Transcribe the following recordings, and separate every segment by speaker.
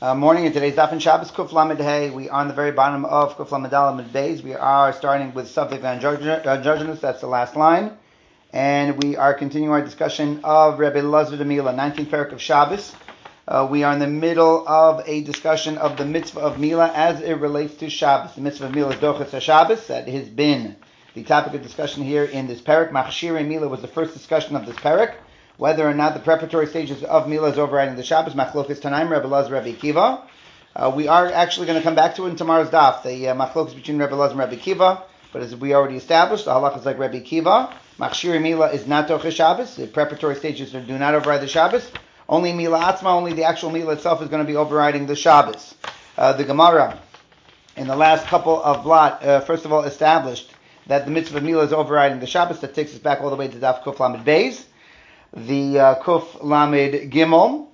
Speaker 1: Morning in today's Daf and Shabbos Kuf Lamed Hey. We are on the very bottom of Kuf Lamed Lamed Beis. We are starting with Safek Androgynous. That's the last line, and we are continuing our discussion of Rebbe Elazar de Mila, 19th parak of Shabbos. We are in the middle of a discussion of the mitzvah of Mila as it relates to Shabbos. The mitzvah of Mila is Dochas HaShabbos. That has been the topic of discussion here in this parak. Machshirei Mila was the first discussion of this parak. Whether or not the preparatory stages of Mila is overriding the Shabbos, Machlokas Tanaim, Rebbe Elazar, Rebbe Akiva. We are actually going to come back to it in tomorrow's daf, the Machlokas between Rebbe Elazar and Rebbe Akiva. But as we already established, the halach is like Rebbe Akiva. Machshirei Mila is not Dochas Shabbos. The preparatory stages do not override the Shabbos. Only Mila Atzma, only the actual Mila itself is going to be overriding the Shabbos. The Gemara, in the last couple of blot, first of all established that the mitzvah of Mila is overriding the Shabbos. That takes us back all the way to Daf Kuf Lamed Beis. The Kuf Lamed Gimel,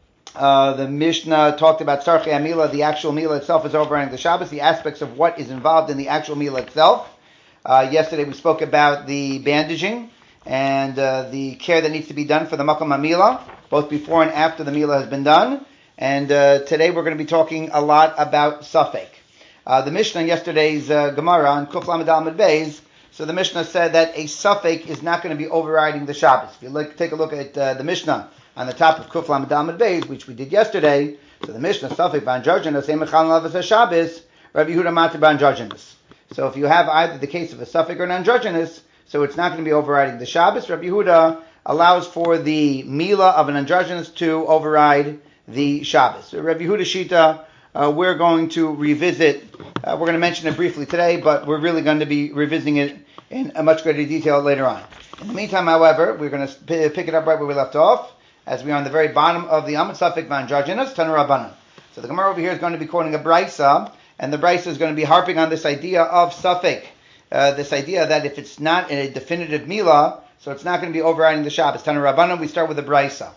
Speaker 1: the Mishnah talked about Tzarchei HaMila. The actual Mila itself is overriding the Shabbos, the aspects of what is involved in the actual Mila itself. Yesterday we spoke about the bandaging and the care that needs to be done for the Makom HaMila, both before and after the Mila has been done. And today we're going to be talking a lot about Safek. The Mishnah in yesterday's Gemara on Kuf Lamed Lamed Beis, so the Mishnah said that a Safek is not going to be overriding the Shabbos. If you take a look at the Mishnah on the top of Kuf Lamed Lamed Beis, which we did yesterday, so the Mishnah, Safek Bandroginus, Emechal Lavas Shabbos, Rabbi Yehuda Matir Bandroginus. So if you have either the case of a Safek or an androgynous, so it's not going to be overriding the Shabbos. Rabbi Yehuda allows for the Mila of an androgynous to override the Shabbos. So Rabbi Yehuda Shita, we're going to revisit, we're going to mention it briefly today, but we're really going to be revisiting it in a much greater detail later on. In the meantime, however, we're going to pick it up right where we left off, as we are on the very bottom of the Amud Safek V'Androgynous, Tanu Rabbanan. So the Gemara over here is going to be quoting a Brisa, and the Brisa is going to be harping on this idea of Safek, this idea that if it's not a definitive Mila, so it's not going to be overriding the Shabbos. Tanu Rabbanan, we start with the Brisa.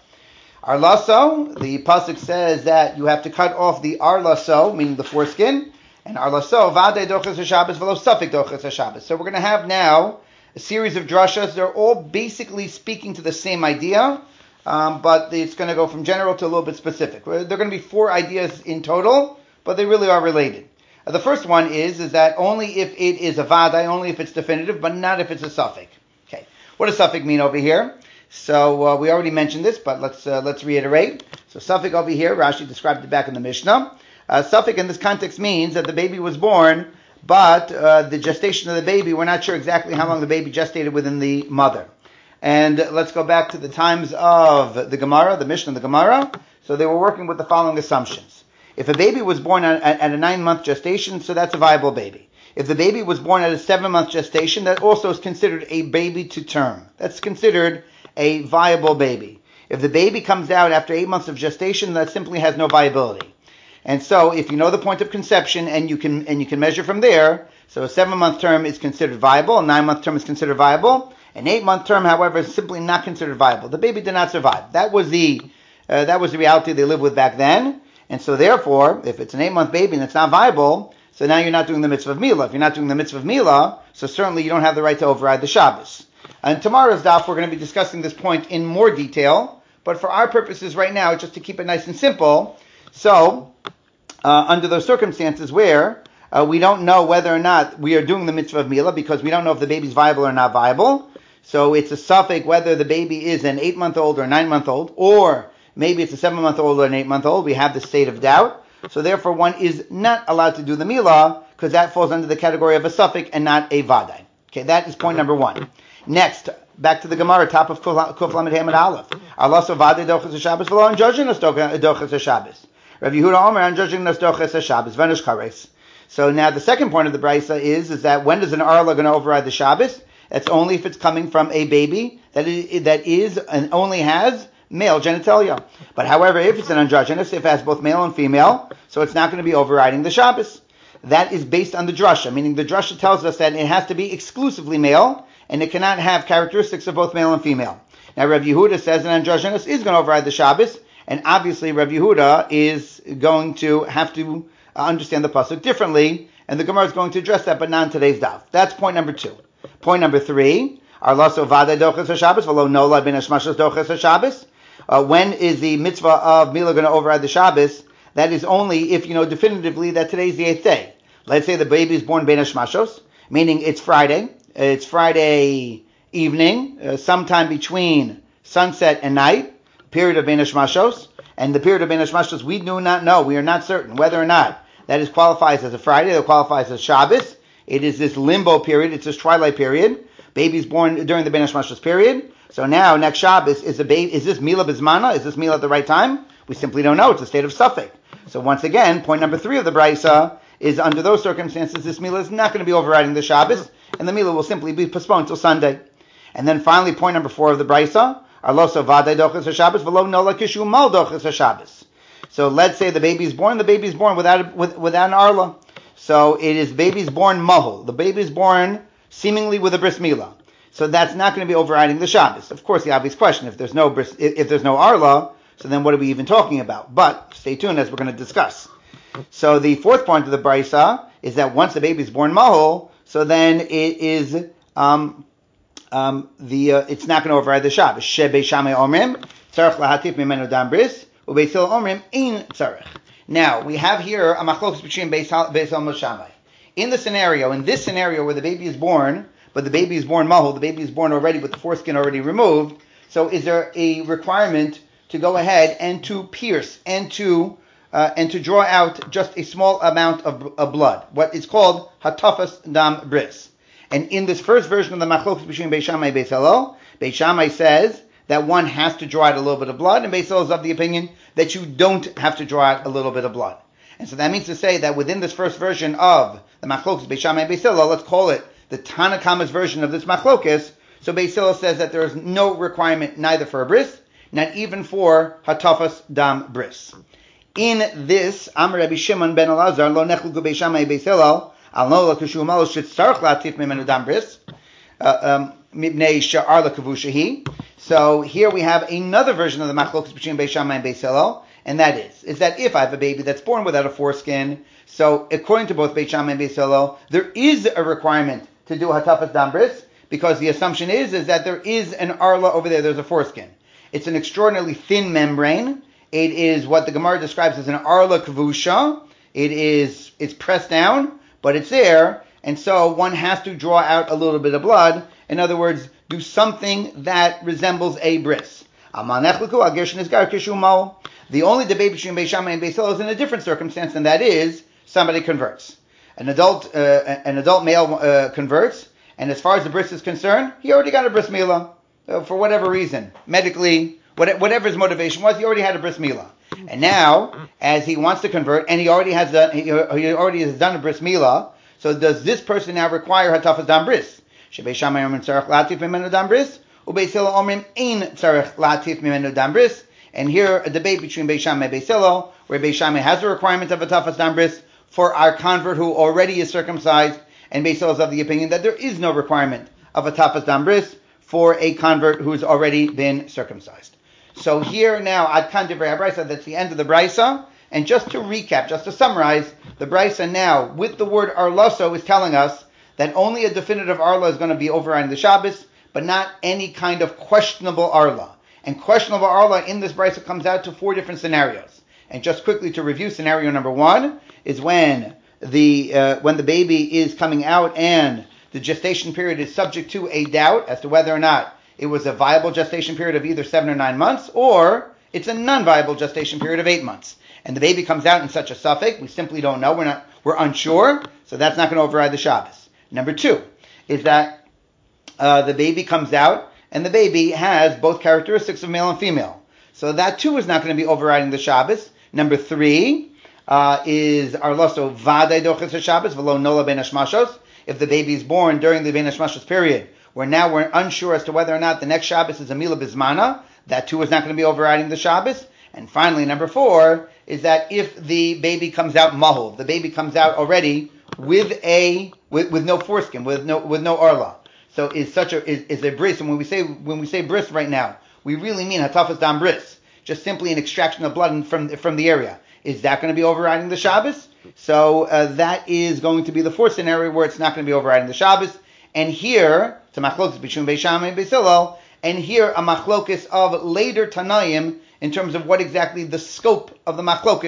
Speaker 1: Arlaso, the pasuk says that you have to cut off the arlaso, meaning the foreskin, and arlaso, vade dochas ha-Shabbos, velo safek dochas ha-Shabbos. So we're going to have now a series of drashas. They're all basically speaking to the same idea, but it's going to go from general to a little bit specific. There are going to be 4 ideas in total, but they really are related. The first one is that only if it is a vadai, only if it's definitive, but not if it's a safek. Okay, what does safek mean over here? So we already mentioned this, but let's reiterate. So safek over here, Rashi described it back in the Mishnah. Safek in this context means that the baby was born, but the gestation of the baby, we're not sure exactly how long the baby gestated within the mother. And let's go back to the times of the Gemara, the Mishnah and the Gemara. So they were working with the following assumptions. If a baby was born at a 9-month gestation, so that's a viable baby. If the baby was born at a 7-month gestation, that also is considered a baby to term. That's considered a viable baby. If the baby comes out after 8 months of gestation, that simply has no viability. And so, if you know the point of conception and you can measure from there, so a 7-month term is considered viable, a 9-month term is considered viable, an 8-month term, however, is simply not considered viable. The baby did not survive. That was the reality they lived with back then. And so, therefore, if it's an 8-month baby and it's not viable, so now you're not doing the mitzvah of Mila. If you're not doing the mitzvah of Mila, so certainly you don't have the right to override the Shabbos. And tomorrow's daf, we're going to be discussing this point in more detail, but for our purposes right now, just to keep it nice and simple, so under those circumstances where we don't know whether or not we are doing the mitzvah of Mila, because we don't know if the baby's viable or not viable, so it's a safek whether the baby is an 8-month-old or a 9-month-old, or maybe it's a 7-month-old or an 8-month-old, we have the state of doubt, so therefore one is not allowed to do the Mila, because that falls under the category of a safek and not a vadai. Okay, that is point number 1. Next, back to the Gemara, top of Kuf Lamed Hamad Aleph. Arlaso vade dochas ha-Shabbos v'lo androgynous dochas ha-Shabbos. Rav Yehuda Omer androgynous dochas ha-Shabbos v'nish kares. So now the second point of the brisa is that when does an arla going to override the Shabbos? That's only if it's coming from a baby that is and only has male genitalia. But however, if it's an androgynous, if it has both male and female, so it's not going to be overriding the Shabbos. That is based on the drasha, meaning the drasha tells us that it has to be exclusively male, and it cannot have characteristics of both male and female. Now, Rav Yehuda says an androgynous is going to override the Shabbos, and obviously Rav Yehuda is going to have to understand the pasuk differently, and the Gemara is going to address that, but not in today's daf. That's point number 2. Point number 3, Arlaso vade dochas ha-Shabbos v'lo nola ben hashmashas dochas ha-Shabbos. When is the mitzvah of Mila going to override the Shabbos? that is only if you know definitively that today's the 8th day. Let's say the baby is born Bein Hashmashos, meaning it's Friday. It's Friday evening, sometime between sunset and night, period of Bein Hashmashos. And the period of Bein Hashmashos, we do not know. We are not certain whether or not that is qualifies as a Friday, that qualifies as Shabbos. It is this limbo period. It's this twilight period. Baby's born during the Bein Hashmashos period. So now, next Shabbos, is this Mila Bismana? Is this Mila at the right time? We simply don't know. It's a state of suffix. So once again, point number 3 of the Brisa is under those circumstances, this Mila is not going to be overriding the Shabbos, and the Mila will simply be postponed till Sunday. And then finally, point number 4 of the Brisa, Arloso Vadai Dochas HaShabbos, V'lo Nola Kishu Mal Dochas HaShabbos. So let's say the baby's born without an Arla. So it is baby's born Mahul. The baby's born seemingly with a Bris Mila. So that's not going to be overriding the Shabbos. Of course, the obvious question, if there's no Arla, so then what are we even talking about? But stay tuned as we're going to discuss. So the 4th point of the Brisa is that once the baby is born Mahul, so then it is it's not going to override the Shabbos. Shebei Shammai Omrim tzarich lahatif mimenu dam bris uBeis Hillel Omrim ein tzarich. Now we have here a machlokas between Beis Hillel and Shammai. In this scenario where the baby is born, but the baby is born Mahul, the baby is born already with the foreskin already removed. So is there a requirement to go ahead and to pierce and to draw out just a small amount of blood, what is called hatafas dam bris? And in this first version of the machlokas between Beis Shammai and Beis Hillel, Beis Shammai says that one has to draw out a little bit of blood, and Beis Hillel is of the opinion that you don't have to draw out a little bit of blood. And so that means to say that within this first version of the machlokas Beis Shammai and Beis Hillel, let's call it the Tanakama's version of this machlokas, so Beis Hillel says that there is no requirement neither for a bris, not even for hatafas dam bris. In this, Amar Rabbi Shimon ben Elazar, lo nechlu Beis Shammai Beis Hillel, al nola kashu malo shetzarich latif mimenu dam bris, mibnei she'ar lekavushahi. So here we have another version of the machlokas between Beis Shammai and Beis Hillel, and that is that if I have a baby that's born without a foreskin, so according to both Beis Shammai and Beis Hillel, there is a requirement to do hatafas dam bris, because the assumption is that there is an arla over there, there's a foreskin. It's an extraordinarily thin membrane. It is what the Gemara describes as an arla kavusha. It's pressed down, but it's there, and so one has to draw out a little bit of blood. In other words, do something that resembles a bris. The only debate between Beis Shammai and Beis Hillel is in a different circumstance, and that is somebody converts. An adult male converts, and as far as the bris is concerned, he already got a bris milah for whatever reason, medically, whatever his motivation was, he already had a bris milah. And now, as he wants to convert, and he already has done a bris milah, so does this person now require hatafas dam bris? Shebei Shammai omrim tzarich latif mimenu dam bris, uBeis Hillel omrim ein tzarich latif mimenu dam bris. And here a debate between Beis Shammai and Beis Hillel, where Beis Shammai has a requirement of hatafas dam bris for our convert who already is circumcised, and Beis Hillel is of the opinion that there is no requirement of hatafas dam bris for a convert who's already been circumcised. So here now, Ad Kan Divrei HaBrisa, that's the end of the Brisa. And just to recap, just to summarize, the Brisa now, with the word arloso, is telling us that only a definitive arla is going to be overriding the Shabbos, but not any kind of questionable arla. And questionable arla in this Brisa comes out to 4 different scenarios. And just quickly to review, scenario number 1 is when the baby is coming out and the gestation period is subject to a doubt as to whether or not it was a viable gestation period of either 7 or 9 months, or it's a non-viable gestation period of 8 months. And the baby comes out in such a suffix, we simply don't know, we're unsure, so that's not going to override the Shabbos. Number 2 is that the baby comes out and the baby has both characteristics of male and female. So that too is not going to be overriding the Shabbos. Number 3 is arloso vadai doches HaShabbos v'lo nola ben hashmashos. If the baby is born during the ben hashmashos period, where now we're unsure as to whether or not the next Shabbos is a Mila Bismana, that too is not going to be overriding the Shabbos. And finally, number 4 is that if the baby comes out mahul, the baby comes out already with no foreskin, with no arla. So is a bris, and when we say bris right now, we really mean hatafas dam bris, just simply an extraction of blood from the area. Is that going to be overriding the Shabbos? So that is going to be the 4th scenario where it's not going to be overriding the Shabbos. And here, it's a machlokas between Beis Shammai and Beis Hillel, and here a machlokas of later Tanaim in terms of what exactly the scope of the machlokas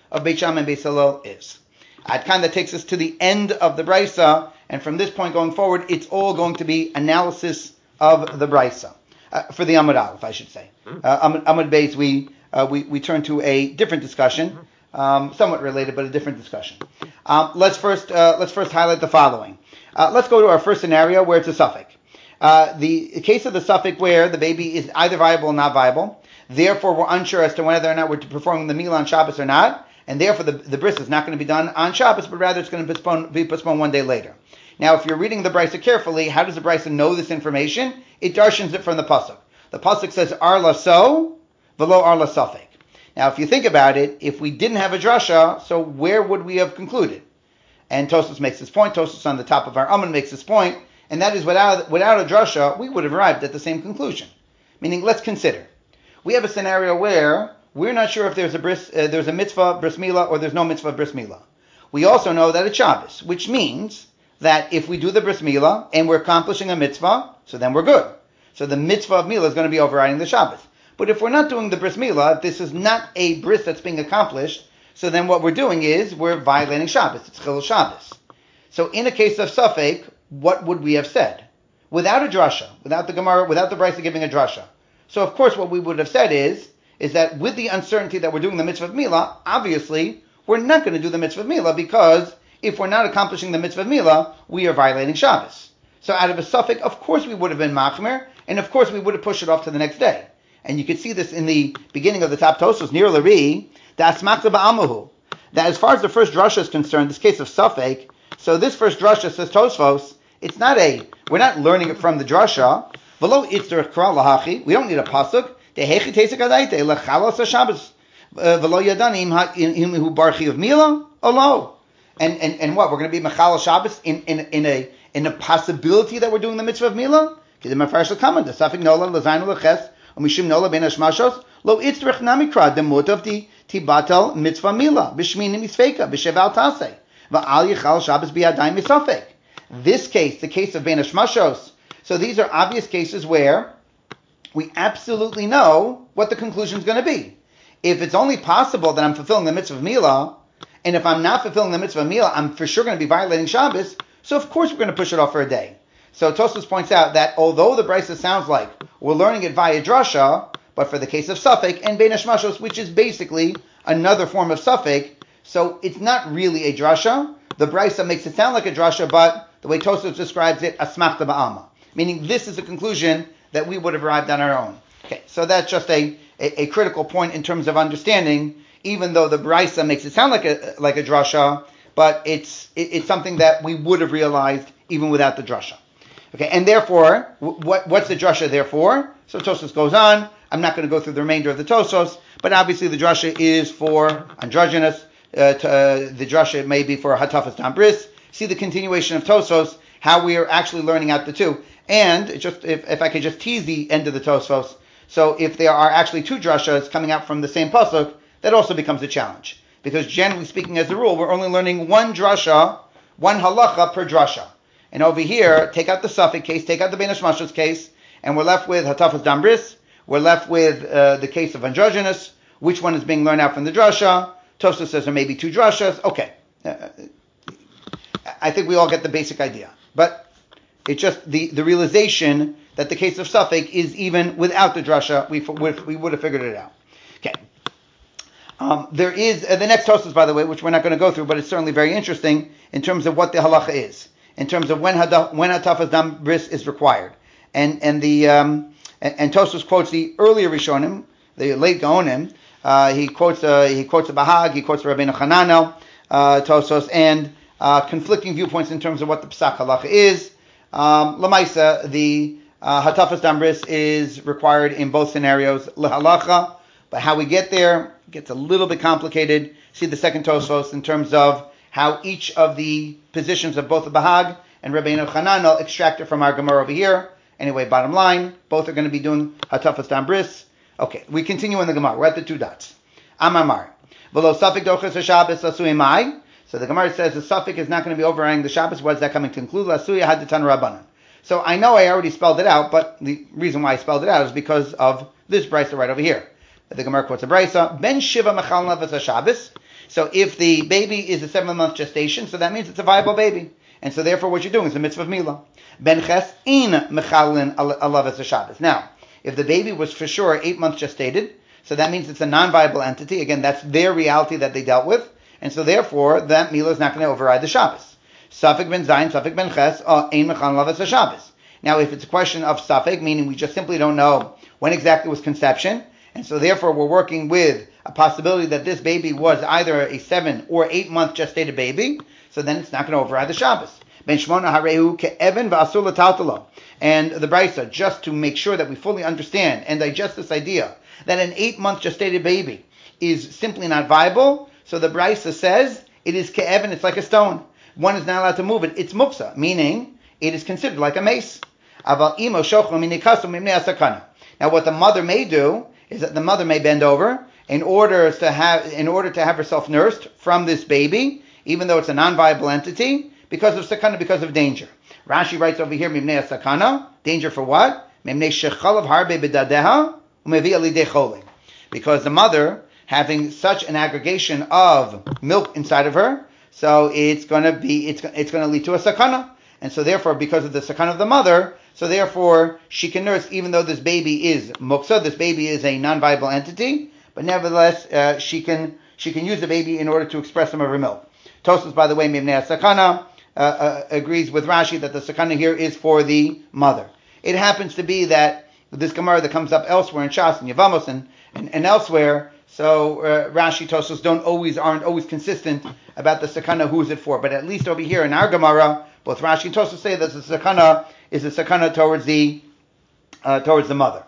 Speaker 1: of Beit Shammai and Beis Hillel is. Ad Kan, that takes us to the end of the Brisa, and from this point going forward, it's all going to be analysis of the Brisa. For the Amud Aleph, I should say. Amud Beis, we turn to a different discussion, somewhat related, but a different discussion. Let's first highlight the following. Let's go to our first scenario where it's a suffix. The case of the suffix where the baby is either viable or not viable. Therefore, we're unsure as to whether or not we're performing the meal on Shabbos or not, and therefore the bris is not going to be done on Shabbos, but rather it's going to be postponed one day later. Now, if you're reading the Brisa carefully, how does the Brisa know this information? It darshans it from the pasuk. The pasuk says arla so, velo arla safek. Now, if you think about it, if we didn't have a drasha, so where would we have concluded? And Tosfos makes this point. Tosfos on the top of our Amud makes this point, and that is without a drasha, we would have arrived at the same conclusion. Meaning, let's consider. We have a scenario where we're not sure if there's a mitzvah bris milah or there's no mitzvah bris milah. We also know that it's Shabbos, which means that if we do the bris milah and we're accomplishing a mitzvah, so then we're good. So the mitzvah of milah is going to be overriding the Shabbos. But if we're not doing the bris milah, if this is not a bris that's being accomplished, so then what we're doing is we're violating Shabbos. It's Chilul Shabbos. So in a case of Safek, what would we have said? Without a drasha, without the Gemara, without the Brisa giving a drasha. So of course what we would have said is that with the uncertainty that we're doing the mitzvah of milah, obviously we're not going to do the mitzvah of milah, because if we're not accomplishing the mitzvah of milah, we are violating Shabbos. So out of a Safek, of course we would have been machmer, and of course we would have pushed it off to the next day. And you could see this in the beginning of the top Tosfos, near Lari, that as far as the first drasha is concerned, this case of Safek, so this first drasha, says Tosfos, we're not learning it from the drasha. We don't need a pasuk. And what, we're going to be Mechal Shabbos in a possibility that we're doing the mitzvah of milah? Because the Mefarsh comment, the Safek Nola, Lazainu Leches, Umishim Nola Ben Hashmashos, Lo Itzrich Namikra, the Mut of the Tibatel Mitzvah Milah, Bishmini Misfeka, Bisheval Taseh, Va'al Yichal Shabbos Biadai Misafek. This case, the case of Ben Hashmashos, so these are obvious cases where we absolutely know what the conclusion is going to be. If it's only possible that I'm fulfilling the mitzvah of milah, and if I'm not fulfilling the mitzvah of milah, I'm for sure going to be violating Shabbos, so of course we're going to push it off for a day. So Tosfos points out that although the Brisa sounds like we're learning it via drasha, but for the case of Safek and Bein Hashmashos, which is basically another form of Safek, so it's not really a drasha. The Brisa makes it sound like a drasha, but the way Tosfos describes it, asmachta ba'alma, meaning this is a conclusion that we would have arrived on our own. Okay, so that's just a critical point in terms of understanding, even though the Brisa makes it sound like a drasha, but it's something that we would have realized even without the drasha. Okay, and therefore, what's the drasha therefore? So Tosfos goes on. I'm not going to go through the remainder of the Tosfos, but obviously the drasha is for androgynous. The drasha may be for hatafas dam bris. See the continuation of Tosfos, how we are actually learning out the two. And just if I could just tease the end of the Tosfos, so if there are actually two drashas coming out from the same pasuk, that also becomes a challenge. Because generally speaking, as a rule, we're only learning one drasha, one halacha per drasha. And over here, take out the Safek case, take out the Bein Hashmashos case, and we're left with hatafas dam bris. We're left with the case of androgynous. Which one is being learned out from the drasha? Tosfos says there may be two drashas. Okay. I think we all get the basic idea. But it's just the realization that the case of Safek is even without the drasha, we would have figured it out. Okay. There is the next Tosfos, by the way, which we're not going to go through, but it's certainly very interesting in terms of what the halacha is, in terms of when hatafas dam bris is required, and Tosfos quotes the earlier Rishonim, the late Gaonim. He quotes the Bahag, he quotes the Rabbeinu Hananel, Tosfos, and conflicting viewpoints in terms of what the Pesach halacha is. Lamaisa, the hatafas dam bris is required in both scenarios, lehalacha, but how we get there gets a little bit complicated. See the second Tosfos in terms of how each of the positions of both the Bahag and Rabbeinu Hananel extract it from our Gemara over here. Anyway, bottom line, both are going to be doing hatafas dam bris. Okay, we continue in the Gemara. We're at the two dots. Amar, v'lo safek doches haShabbos lasui mai. So the Gemara says the Safek is not going to be overriding the Shabbos. What is that coming to include? Lasuya had the Tan Rabbanan. So I know I already spelled it out, but the reason why I spelled it out is because of this brisa right over here. The Gemara quotes a brisa. Ben Shiva Mechal Nefes HaShabbos So if the baby is a 7-month gestation, so that means it's a viable baby. And so therefore what you're doing is the mitzvah of Mila. Ben ches in mechalin alav Shabbos. Now, if the baby was for sure 8 months gestated, so that means it's a non-viable entity. Again, that's their reality that they dealt with. And so therefore, that Mila is not going to override the Shabbos. Safek ben zayin, safek ben ches, ein mechalin alav Shabbos. Now, if it's a question of safek, meaning we just simply don't know when exactly was conception, and so therefore we're working with a possibility that this baby was either a 7 or 8 month gestated baby, so then it's not going to override the Shabbos. Ben shmona harehu ke'evan v'asur l'taltalo. And the Brisa, just to make sure that we fully understand and digest this idea that an 8 month gestated baby is simply not viable, so the Brisa says it is ke'evan, it's like a stone. One is not allowed to move it. It's muksa, meaning it is considered like a mace. Now, what the mother may do is that the mother may bend over in order to have herself nursed from this baby, even though it's a non-viable entity, because of sakana, because of danger. Rashi writes over here, mimnei sakana, danger for what? Mimnei shechalav harbe bedadeha umevi alidei choling. Because the mother having such an aggregation of milk inside of her, so it's going to lead to a sakana. And so therefore, because of the sakana of the mother, so therefore she can nurse even though this baby is muksa, this baby is a non-viable entity, but nevertheless she can use the baby in order to express some of her milk. Tosfos, by the way, mimnei sakana, agrees with Rashi that the sakana here is for the mother. It happens to be that this Gemara that comes up elsewhere in Shas and Yevamos and elsewhere, so Rashi, Tosfos aren't always consistent about the sakana, who is it for. But at least over here in our Gemara, both Rashi and Tosfos say that the sakana is a sakana towards the mother.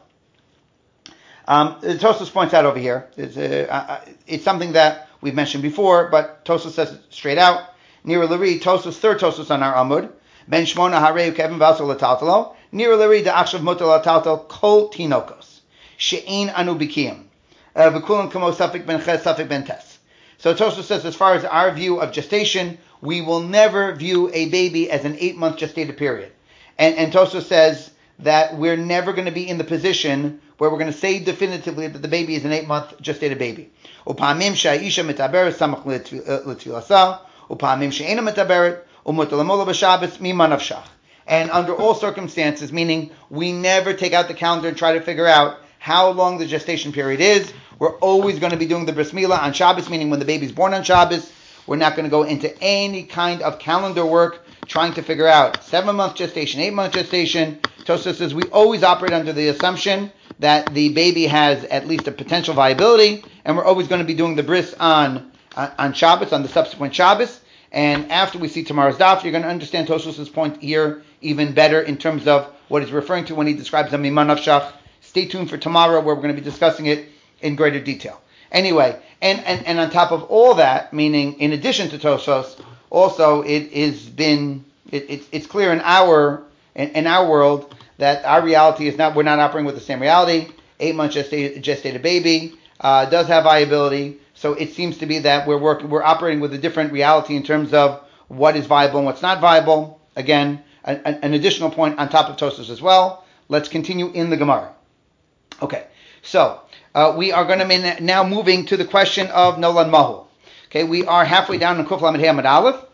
Speaker 1: Tosfos points out over here, it's something that we've mentioned before, but Tosfos says it straight out. Nira Lari, Tosfos, third Tosfos on our Amud, Ben Shmona Hareu Kevin Vasal Lataltalo, Nira Lari da Akshav Mutal Lataltal Kol Tinokos, She'in Anu Bikiyim, V'kulam Kamo Safik Ben Ches, Safik Ben Tes. So Tosfos says, as far as our view of gestation, we will never view a baby as an 8 month gestated period. And Tosfos says that we're never going to be in the position where we're going to say definitively that the baby is an 8 month gestated baby. Upamim sha'isha mitaber samach l'tfilasa, upamim she'ena mitaber, umutalamola b'shabbos mima nafshach. And under all circumstances, meaning we never take out the calendar and try to figure out how long the gestation period is. We're always going to be doing the bris milah on Shabbos, meaning when the baby's born on Shabbos. We're not going to go into any kind of calendar work trying to figure out 7 month gestation, 8 month gestation. Tosfos says we always operate under the assumption that the baby has at least a potential viability, and we're always going to be doing the bris on Shabbos, on the subsequent Shabbos. And after we see tomorrow's daf, you're going to understand Tosfos' point here even better in terms of what he's referring to when he describes the Mima Nafshach. Stay tuned for tomorrow where we're going to be discussing it in greater detail. Anyway, and on top of all that, meaning in addition to Tosfos, also it's clear in our world that our reality is not, we're not operating with the same reality. 8 months gestated baby does have viability, so it seems to be that we're operating with a different reality in terms of what is viable and what's not viable. Again, an additional point on top of Tosfos as well. Let's continue in the Gemara. Okay, so we are going to be now moving to the question of Nolan Mahul. Okay, we are halfway down in Kuf Lamed Hey Amud Aleph.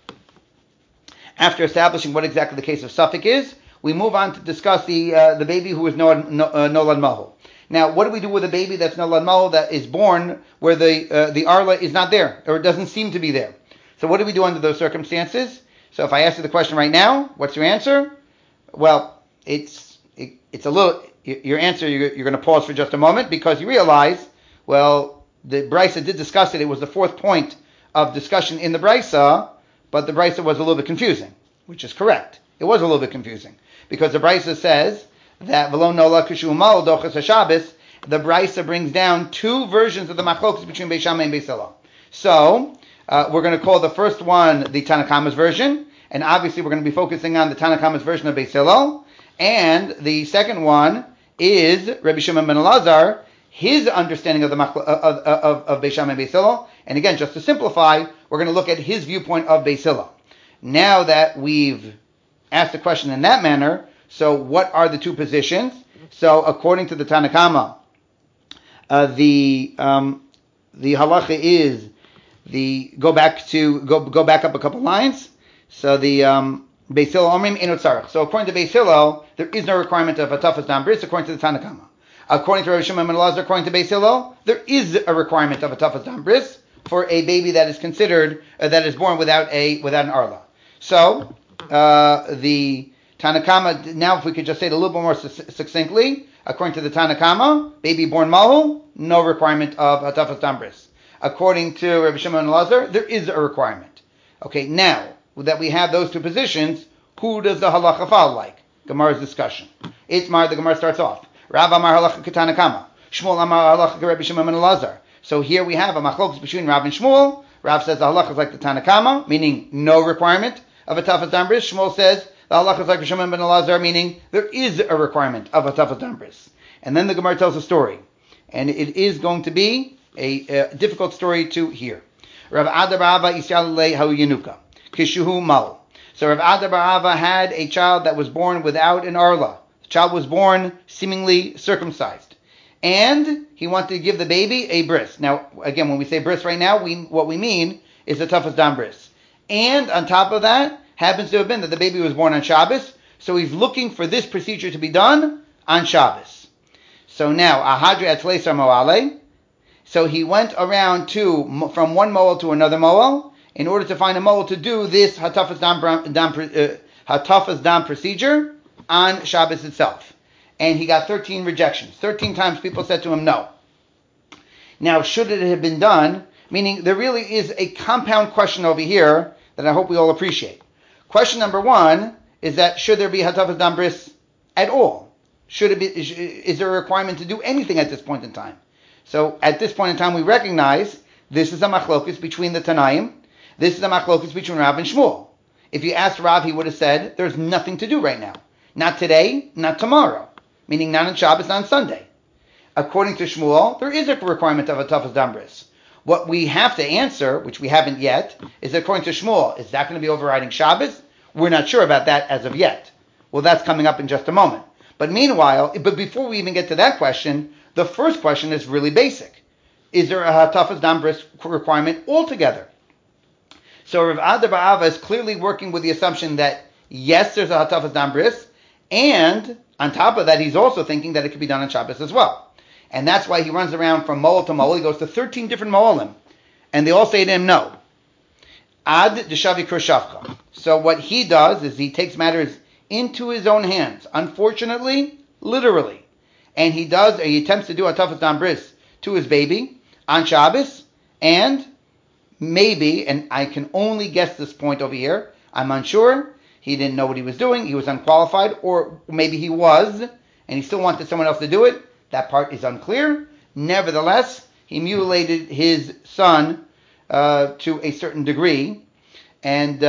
Speaker 1: After establishing what exactly the case of Suffolk is, we move on to discuss the baby who is Nolan Mahul. Now, what do we do with a baby that's Nolan Mahul, that is born where the Arla is not there, or it doesn't seem to be there? So what do we do under those circumstances? So if I ask you the question right now, what's your answer? Well, it's a little... Your answer, you're going to pause for just a moment because you realize, well, the Brisa did discuss it. It was the fourth point of discussion in the Brisa, but the Brisa was a little bit confusing, which is correct. It was a little bit confusing because the Brisa says that V'lo nola kishu mal dochas haShabbos. The Brisa brings down two versions of the machlokas between Beis Shammai and Beis Hillel. So we're going to call the first one the Tanna Kamma's version, and obviously we're going to be focusing on the Tanna Kamma's version of Beis Hillel, and the second one is Rabbi Shimon ben Elazar, his understanding of the of Beis Shammai and Beis Hillel. And again, just to simplify, we're going to look at his viewpoint of Beis Hillel. Now that we've asked the question in that manner, so what are the two positions? So according to the Tanna Kamma, the halacha is go back up a couple lines. So the Beis Hillel Omrim Eno Tzarech. So according to Beis Hillel, there is no requirement of Hatafas Dam Bris according to the Tanna Kama. According to Rabbi Shimon ben Elazar, according to Beis Hillel, there is a requirement of Hatafas Dam Bris for a baby that is considered that is born without an arla. So the Tanna Kama, now if we could just say it a little bit more succinctly, according to the Tanna Kama, baby born mahul, no requirement of Hatafas Dam Bris. According to Rabbi Shimon ben Elazar, there is a requirement. Okay, now that we have those two positions, who does the halacha fall like? Gemara's discussion. The Gemara starts off. Rav Amar halacha k'Tanna Kama. Shmuel Amar halacha k'Rabbi Shimon ben Elazar. So here we have a machlokes between Rav and Shmuel. Rav says the halacha is like the Tanna Kama, meaning no requirement of a Hatafas Dam Bris. Shmuel says the halacha is like Shimon ben Elazar, meaning there is a requirement of a Hatafas Dam Bris. And then the Gemara tells a story, and it is going to be a difficult story to hear. Rav Ada bar Ava Isyal Lei Hau Yenuka Kishuhu Mal. So Rav Ada bar Ava had a child that was born without an arla. The child was born seemingly circumcised, and he wanted to give the baby a bris. Now, again, when we say bris right now, what we mean is a Hatafas Dam Bris. And on top of that, happens to have been that the baby was born on Shabbos, so he's looking for this procedure to be done on Shabbos. So now, Ahadri Atzleisar Moale. So he went around from one moel to another moel in order to find a moel to do this Hatafas Dam procedure on Shabbos itself. And he got 13 rejections. 13 times people said to him no. Now, should it have been done? Meaning, there really is a compound question over here that I hope we all appreciate. Question number one is that should there be Hatafas Dam Bris at all? Is there a requirement to do anything at this point in time? So at this point in time, we recognize this is a machlokus between the Tanaim. This is a machlokus between Rav and Shmuel. If you asked Rav, he would have said, there's nothing to do right now. Not today, not tomorrow. Meaning not on Shabbos, not on Sunday. According to Shmuel, there is a requirement of a Hatafas Dam Bris. What we have to answer, which we haven't yet, is according to Shmuel, is that going to be overriding Shabbos? We're not sure about that as of yet. Well, that's coming up in just a moment. But before we even get to that question, the first question is really basic. Is there a Hatafas Dam Bris requirement altogether? So Rav Ada bar Ava is clearly working with the assumption that yes, there's a Hatafas Dam Bris, and on top of that, he's also thinking that it could be done on Shabbos as well. And that's why he runs around from moel to moel. He goes to 13 different moelim, and they all say to him no. Ad deshavi kurshavcha. So what he does is he takes matters into his own hands. Unfortunately, literally. And he attempts to do a Hatafas Dam Bris to his baby on Shabbos, and maybe, and I can only guess this point over here, I'm unsure, he didn't know what he was doing, he was unqualified, or maybe he was, and he still wanted someone else to do it. That part is unclear. Nevertheless, he mutilated his son to a certain degree, and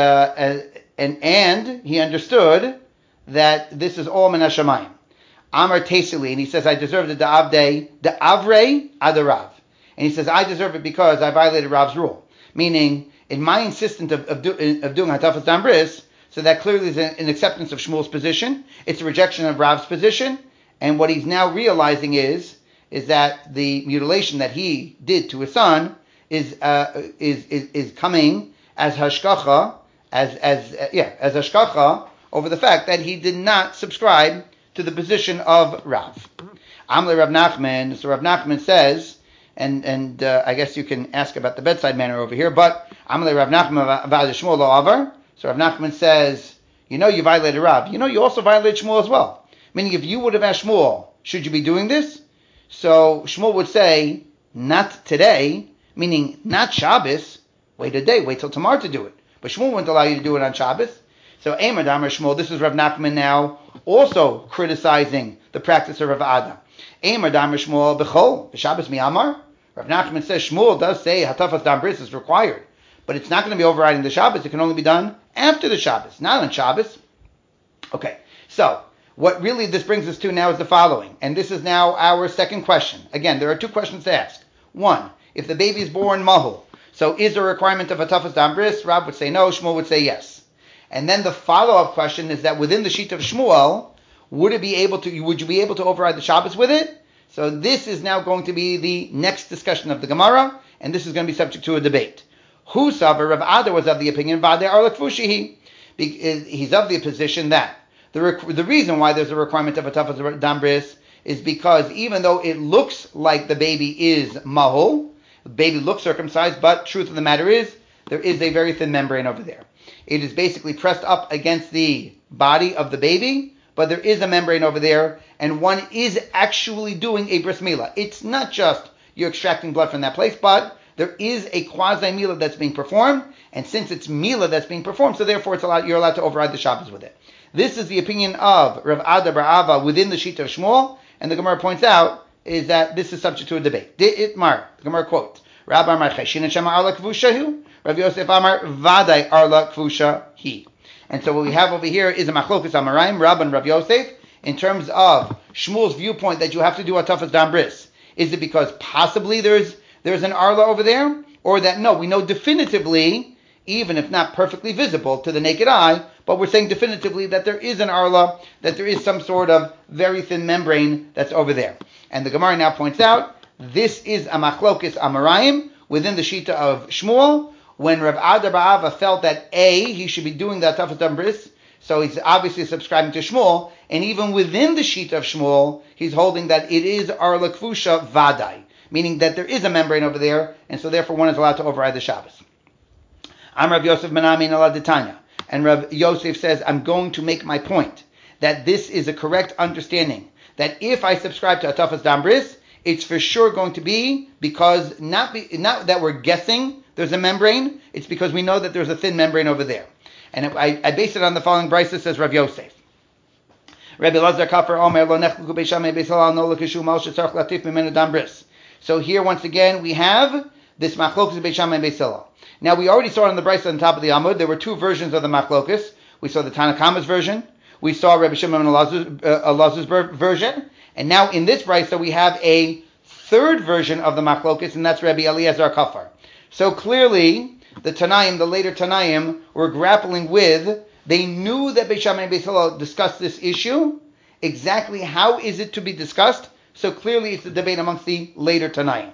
Speaker 1: he understood that this is all min hashamayim. Amar Tesili, and he says, I deserve the avrei adarav. And he says, I deserve it because I violated Rav's rule. Meaning, in my insistence of doing Hatafas Dam Bris, so that clearly is an acceptance of Shmuel's position. It's a rejection of Rav's position. And what he's now realizing is that the mutilation that he did to his son is coming as hashkacha, as hashkacha over the fact that he did not subscribe to the position of Rav. Amle Rav Nachman. So Rav Nachman says, and I guess you can ask about the bedside manner over here, but Amle Rav Nachman Avad Shmuel lo avar. So Rav Nachman says, you violated Rav. You also violated Shmuel as well. Meaning, if you would have asked Shmuel, should you be doing this? So Shmuel would say, not today, meaning not Shabbos. Wait a day, wait till tomorrow to do it. But Shmuel wouldn't allow you to do it on Shabbos. So Eimer Damar Shmuel, this is Rav Nachman now also criticizing the practice of Rav Ada. Eimer Damar Shmuel B'chol B'Shabbos Mi'amar. Rav Nachman says Shmuel does say Hatafas Dam Bris is required, but it's not going to be overriding the Shabbos. It can only be done after the Shabbos, not on Shabbos. Okay, so what really this brings us to now is the following, and this is now our second question. Again, there are two questions to ask. One, if the baby is born mahul, so is there a requirement of Hatafas Dam Bris? Rav would say no, Shmuel would say yes. And then the follow-up question is that within the sheet of Shmuel, would you be able to override the Shabbos with it? So this is now going to be the next discussion of the Gemara, and this is going to be subject to a debate. Hu Savar, Rav Ada was of the opinion, Vade Arla Kfushihi. He's of the position that the reason why there's a requirement of a Tafas Dam Bris is because even though it looks like the baby is mahul, the baby looks circumcised, but truth of the matter is, there is a very thin membrane over there. It is basically pressed up against the body of the baby, but there is a membrane over there, and one is actually doing a bris milah. It's not just you're extracting blood from that place, but there is a quasi milah that's being performed, and since it's milah that's being performed, so therefore you're allowed to override the Shabbos with it. This is the opinion of Rav Ada bar Ava within the Shita of Shmuel, and the Gemara points out is that this is subject to a debate. The Gemara quotes, Rabbi Amar Cheshin Shema Arla Kvushahu, Rav Yosef Amar Vadai Arla Kvusha He. And so what we have over here is a Machlokas Amarayim, Rab and Rav Yosef, in terms of Shmuel's viewpoint that you have to do a Tafas Dam Bris. Is it because possibly there's an Arla over there? Or that no, we know definitively, even if not perfectly visible to the naked eye, but we're saying definitively that there is an Arla, that there is some sort of very thin membrane that's over there. And the Gemara now points out, this is a Machlokas Amarayim within the Shita of Shmuel, when Rav Ada bar Ava felt that he should be doing the Tafas Dam Bris, so he's obviously subscribing to Shmuel, and even within the Shita of Shmuel, he's holding that it is Arla Kvusha Vadai, meaning that there is a membrane over there, and so therefore one is allowed to override the Shabbos. I'm Rav Yosef Menamin Ala Detanya, and Rav Yosef says, I'm going to make my point, that this is a correct understanding, that if I subscribe to a Tafas Dam Bris, it's for sure going to be because not that we're guessing there's a membrane, it's because we know that there's a thin membrane over there. And I base it on the following brisa, says Rav Yosef. Rabbi Lazar Kafar Omer lo nechluku beishamei beisalal no lekishu mal shetzarch latif mimenu dam bris. So here once again we have this machlokus beishamei beisalal. Now we already saw it on the brisa on top of the Amud. There were two versions of the machlokus. We saw the Tanakama's version. We saw Rabbi Shimon Elazar's version. And now in this brisa we have a third version of the machlokus, and that's Rabbi Eliezer Kafar. So clearly the Tanaim, the later Tanaim, were grappling with, they knew that Beis Shammai and Beis Hillel discussed this issue. Exactly how is it to be discussed? So clearly it's a debate amongst the later Tanaim.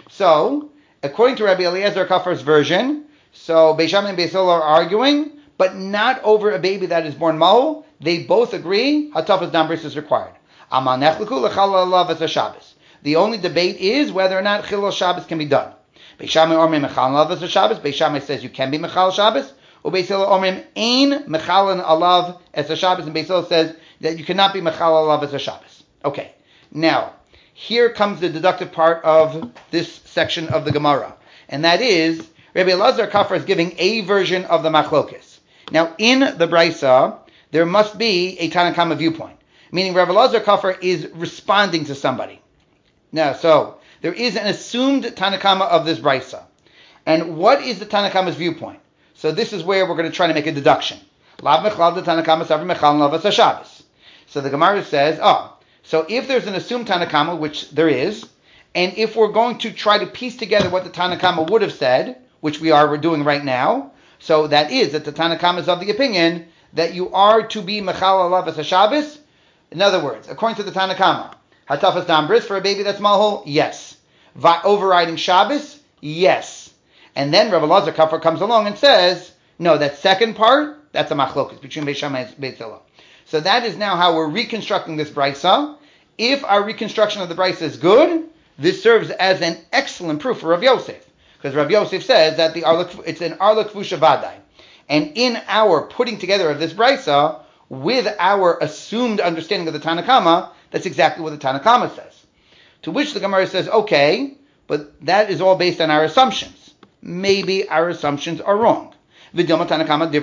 Speaker 1: So, according to Rabbi Eliezer Kafar's version, so Beis Shammai and Beis Hillel are arguing, but not over a baby that is born mahul. They both agree Hatafas Dam Bris is required. Amal nechleku lechalal alav as a Shabbos. The only debate is whether or not Chilul Shabbos can be done. Beis Shammai omrim mechal alav as a Shabbos. Beis Shammai says you can be mechal Shabbos. Or Beis Hillel omrim ein mechalan alav as a Shabbos. And Beis Hillel says that you cannot be mechal alav as a Shabbos. Okay. Now, here comes the deductive part of this section of the Gemara. And that is, Rabbi Elazar Kafar is giving a version of the machlokes. Now, in the Brisa, there must be a Tanakama viewpoint. Meaning Rabbi Elazar Kafar is responding to somebody. Now, so, there is an assumed Tanakama of this Brisa. And what is the Tanakama's viewpoint? So this is where we're going to try to make a deduction. Lav mechlal de Tanakama savri mechal lavas Shabbos. So the Gemara says, so if there's an assumed Tanakama, which there is, and if we're going to try to piece together what the Tanakama would have said, which we're doing right now, so that is that the Tanakama is of the opinion that you are to be mechal lavas Shabbos. In other words, according to the Tanakama, Hatafas Dam Bris for a baby that's mahol, yes. Overriding Shabbos, yes. And then Rav Elazar Kafar comes along and says, no, that second part, that's a machlokas between Beis Shammai and Beis Hillel. So that is now how we're reconstructing this brisa. If our reconstruction of the brisa is good, this serves as an excellent proof for Rav Yosef. Because Rav Yosef says that it's an Arla Kvusha Vadai. And in our putting together of this brisa, with our assumed understanding of the Tanakama, that's exactly what the Tanakama says. To which the Gemara says, okay, but that is all based on our assumptions. Maybe our assumptions are wrong. Maybe according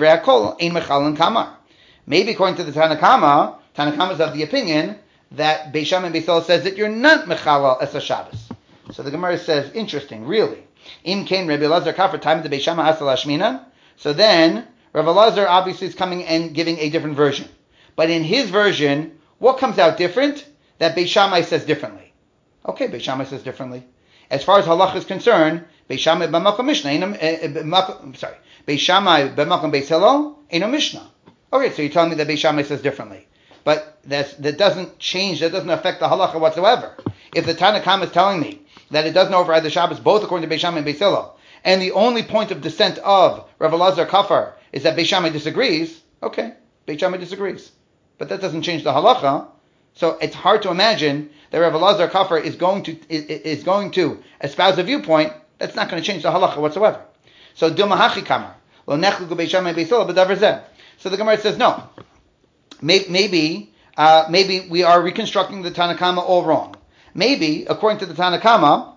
Speaker 1: to the Tanakama is of the opinion that Beis Shammai and Beis Hillel says that you're not mechalal as a Shabbos. So the Gemara says, interesting, really. Im kain Rabbi Elazar Kafar time the Beis Shammai asal hashminan. So then Rabbi Elazar obviously is coming and giving a different version. But in his version, what comes out different? That Beis Shammai says differently. Okay, Beis Shammai says differently. As far as halach is concerned, Beis Shammai b'makom Mishnah, Beis Shammai b'makom Beis Hillel, ain't no Mishnah. Okay, so you're telling me that Beis Shammai says differently. But that doesn't change, that doesn't affect the halacha whatsoever. If the Tanakama is telling me that it doesn't override the Shabbos both according to Beis Shammai and Beis Hillel, and the only point of dissent of Rav Elazar Kafar is that Beis Shammai disagrees, okay, Beis Shammai disagrees. But that doesn't change the halacha. So it's hard to imagine that Rav Elazar Kafar is going to espouse a viewpoint that's not going to change the halacha whatsoever. So Dilma Hachi Kamar. Lo nechluku Beis Shammai Beis Hillel b'davar zeh. So the Gemara says, no. Maybe we are reconstructing the Tanakama all wrong. Maybe, according to the Tanakama,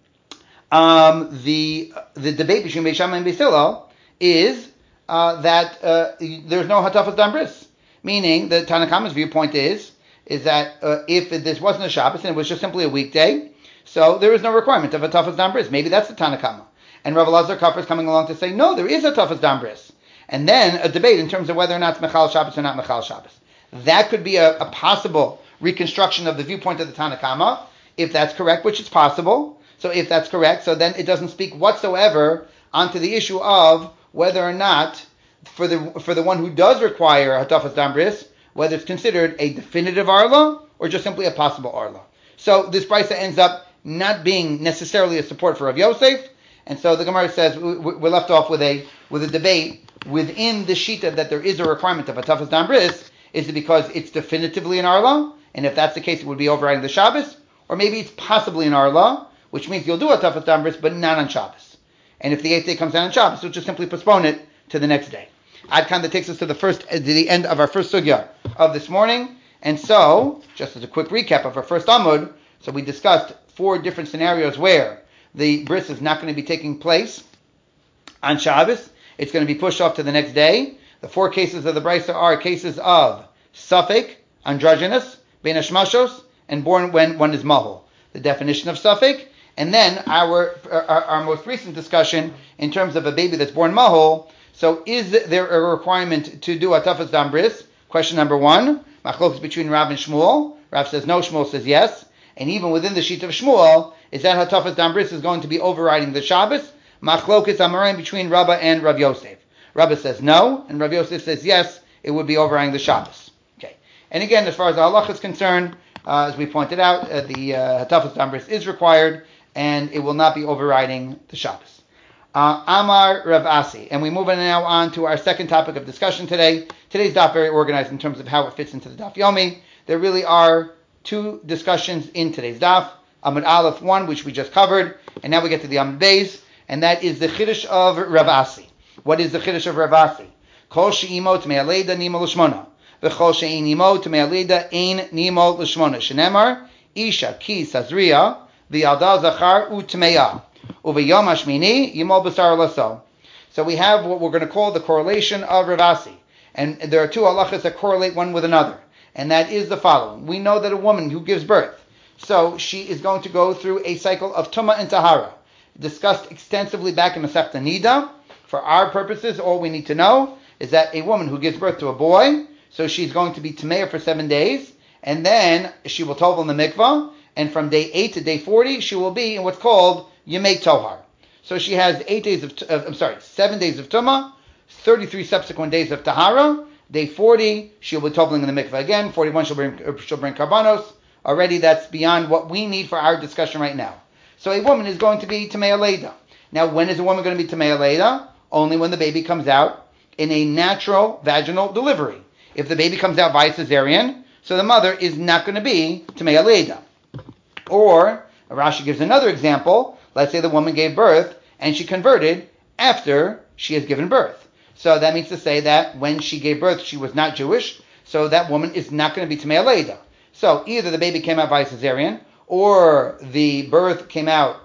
Speaker 1: the debate between Beis Shammai and Beis Hillel is that there's no hatafas dam bris. Meaning, the Tanakama's viewpoint is that if this wasn't a Shabbos and it was just simply a weekday, so there is no requirement of a hatafas dam bris. Maybe that's the Tanakama. And Rav Elazar Kafar is coming along to say, no, there is a hatafas dam bris. And then a debate in terms of whether or not it's Mechal Shabbos or not Mechal Shabbos. That could be a possible reconstruction of the viewpoint of the Tanakama, if that's correct, which is possible. So if that's correct, so then it doesn't speak whatsoever onto the issue of whether or not, for the one who does require Hatafas Dam Bris, whether it's considered a definitive Arla or just simply a possible Arla. So this brisa ends up not being necessarily a support for Rav Yosef, and so the Gemara says we're left off with a debate within the Shita that there is a requirement of Hatafas Dam Bris. Is it because it's definitively an Arla, and if that's the case, it would be overriding the Shabbos, or maybe it's possibly an Arla, which means you'll do a Hatafas Dam Bris, but not on Shabbos. And if the 8th day comes down on Shabbos, you'll just simply postpone it to the next day. Ad Kan, that takes us to the end of our first sugya of this morning. And so, just as a quick recap of our first Amud, so we discussed 4 different scenarios where the bris is not going to be taking place on Shabbos. It's going to be pushed off to the next day. The 4 cases of the brisa are cases of suffix, androgynous, bein hashmashos, and born when one is mahul. The definition of suffix, and then our most recent discussion in terms of a baby that's born mahul. So is there a requirement to do hatafas dam bris? Question number 1. Machlokes between Rav and Shmuel. Rav says no, Shmuel says yes. And even within the sheet of Shmuel, is that hatafas dam bris is going to be overriding the Shabbos? Machlokes amarim between Rabba and Rav Yosef. Rabba says no, and Rav Yosef says yes, it would be overriding the Shabbos. Okay. And again, as far as the halach is concerned, as we pointed out, the hatafas dam bris is required, and it will not be overriding the Shabbos. Amar Rav Asi. And we move now on to our second topic of discussion today. Today's daf very organized in terms of how it fits into the daf yomi. There really are 2 discussions in today's daf. Amud Aleph 1, which we just covered, and now we get to the Amud Beis, and that is the Chiddush of Rav Asi. What is the Chiddush of Rav Asi? Kol she'imo t'mei aleida nimo l'shmona, v'chol she'ein imo t'mei aleida ein nimo l'shmona. Shenemar, isha ki sazriya, v'yalda zachar u'tmeya. So we have what we're going to call the correlation of Rav Asi. And there are 2 halachas that correlate one with another. And that is the following. We know that a woman who gives birth, so she is going to go through a cycle of Tumah and Tahara. Discussed extensively back in Masechta Nida. For our purposes, all we need to know is that a woman who gives birth to a boy, so she's going to be Tameya for 7 days, and then she will tovel in the mikvah, and from day 8 to day 40, she will be in what's called Yemei Tohar. So she has 7 days of Tumah, 33 subsequent days of Tahara. Day 40, she'll be toveling in the mikvah again. 41, she'll bring karbanos. Already, that's beyond what we need for our discussion right now. So a woman is going to be Tamei Leida. Now, when is a woman going to be Tamei Leida? Only when the baby comes out in a natural vaginal delivery. If the baby comes out via cesarean, so the mother is not going to be Tamei Leida. Or, Rashi gives another example. Let's say the woman gave birth and she converted after she has given birth. So that means to say that when she gave birth, she was not Jewish, so that woman is not going to be Tamei Leida. So either the baby came out via cesarean, or the birth came out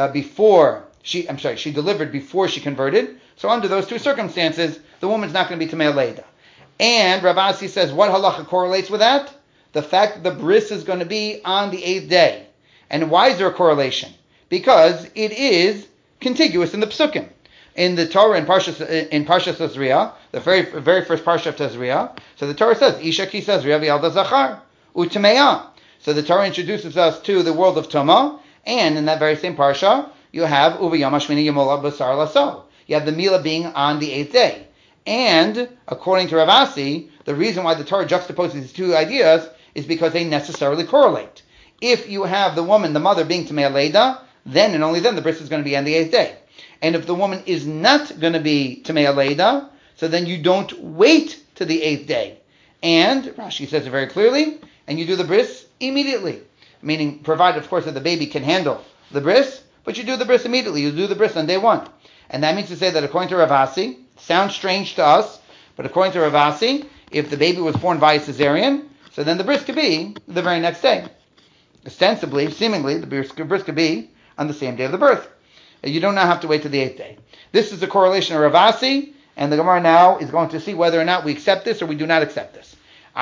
Speaker 1: she delivered before she converted. So under those 2 circumstances, the woman's not going to be Tamei Leida. And Rav Asi says, what halacha correlates with that? The fact that the bris is going to be on the 8th day. And why is there a correlation? Because it is contiguous in the psukim. In the Torah, in Parshas Tazria, the very first Parsha of Tazria, so the Torah says, Isha ki Tazria v'yalda zachar u'tameya. So the Torah introduces us to the world of Tumah, and in that very same Parsha, you have Uvayom Hashmini Yemol Basar Laso. You have the Mila being on the 8th day. And, according to Rav Asi, the reason why the Torah juxtaposes these 2 ideas is because they necessarily correlate. If you have the woman, the mother, being Tamei Leida, then and only then the bris is going to be on the 8th day. And if the woman is not going to be Tamei Leida, so then you don't wait to the 8th day. And Rashi says it very clearly, and you do the bris immediately. Meaning, provided, of course, that the baby can handle the bris, but you do the bris immediately. You do the bris on day 1. And that means to say that according to Rav Asi, sounds strange to us, but according to Rav Asi, if the baby was born via cesarean, so then the bris could be the very next day. Ostensibly, seemingly, the bris could be on the same day of the birth. You do not have to wait to the 8th day. This is the correlation of Rav Asi, and the Gemara now is going to see whether or not we accept this or we do not accept this.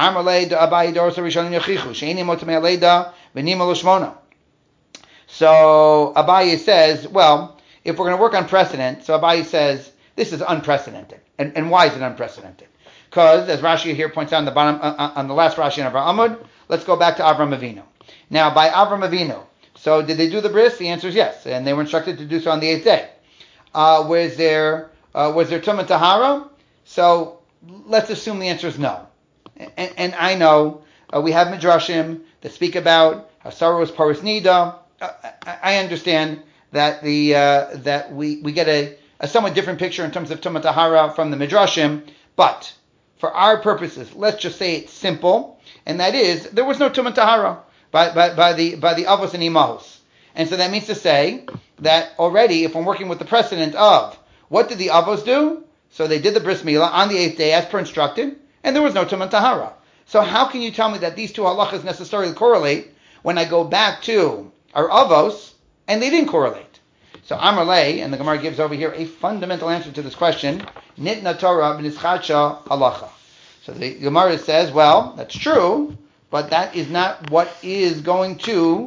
Speaker 1: So Abaye says, well, if we're going to work on precedent, so Abaye says this is unprecedented. And why is it unprecedented? Because, as Rashi here points out on the bottom, on the last Rashi in Avraham Amud, let's go back to Avram Avinu. Now, by Avram Avinu, so did they do the bris? The answer is yes, and they were instructed to do so on the 8th day. Was there Tumah Tahara? So let's assume the answer is no. And I know we have midrashim that speak about how Sarah was Paris Nida. I understand that that we get a somewhat different picture in terms of Tumah Tahara from the midrashim, but for our purposes, let's just say it's simple, and that is there was no Tumah Tahara by the avos and imahos, and so that means to say that already, if I'm working with the precedent of what did the avos do, so they did the bris milah on the 8th day as per instructed, and there was no Tumah Tahara. So how can you tell me that these two halachas necessarily correlate when I go back to our avos and they didn't correlate? So Amar Lei, and the Gemara gives over here a fundamental answer to this question, Nitna Torah b'nischacha halacha. So the Gemara says, well, that's true, but that is not what is going to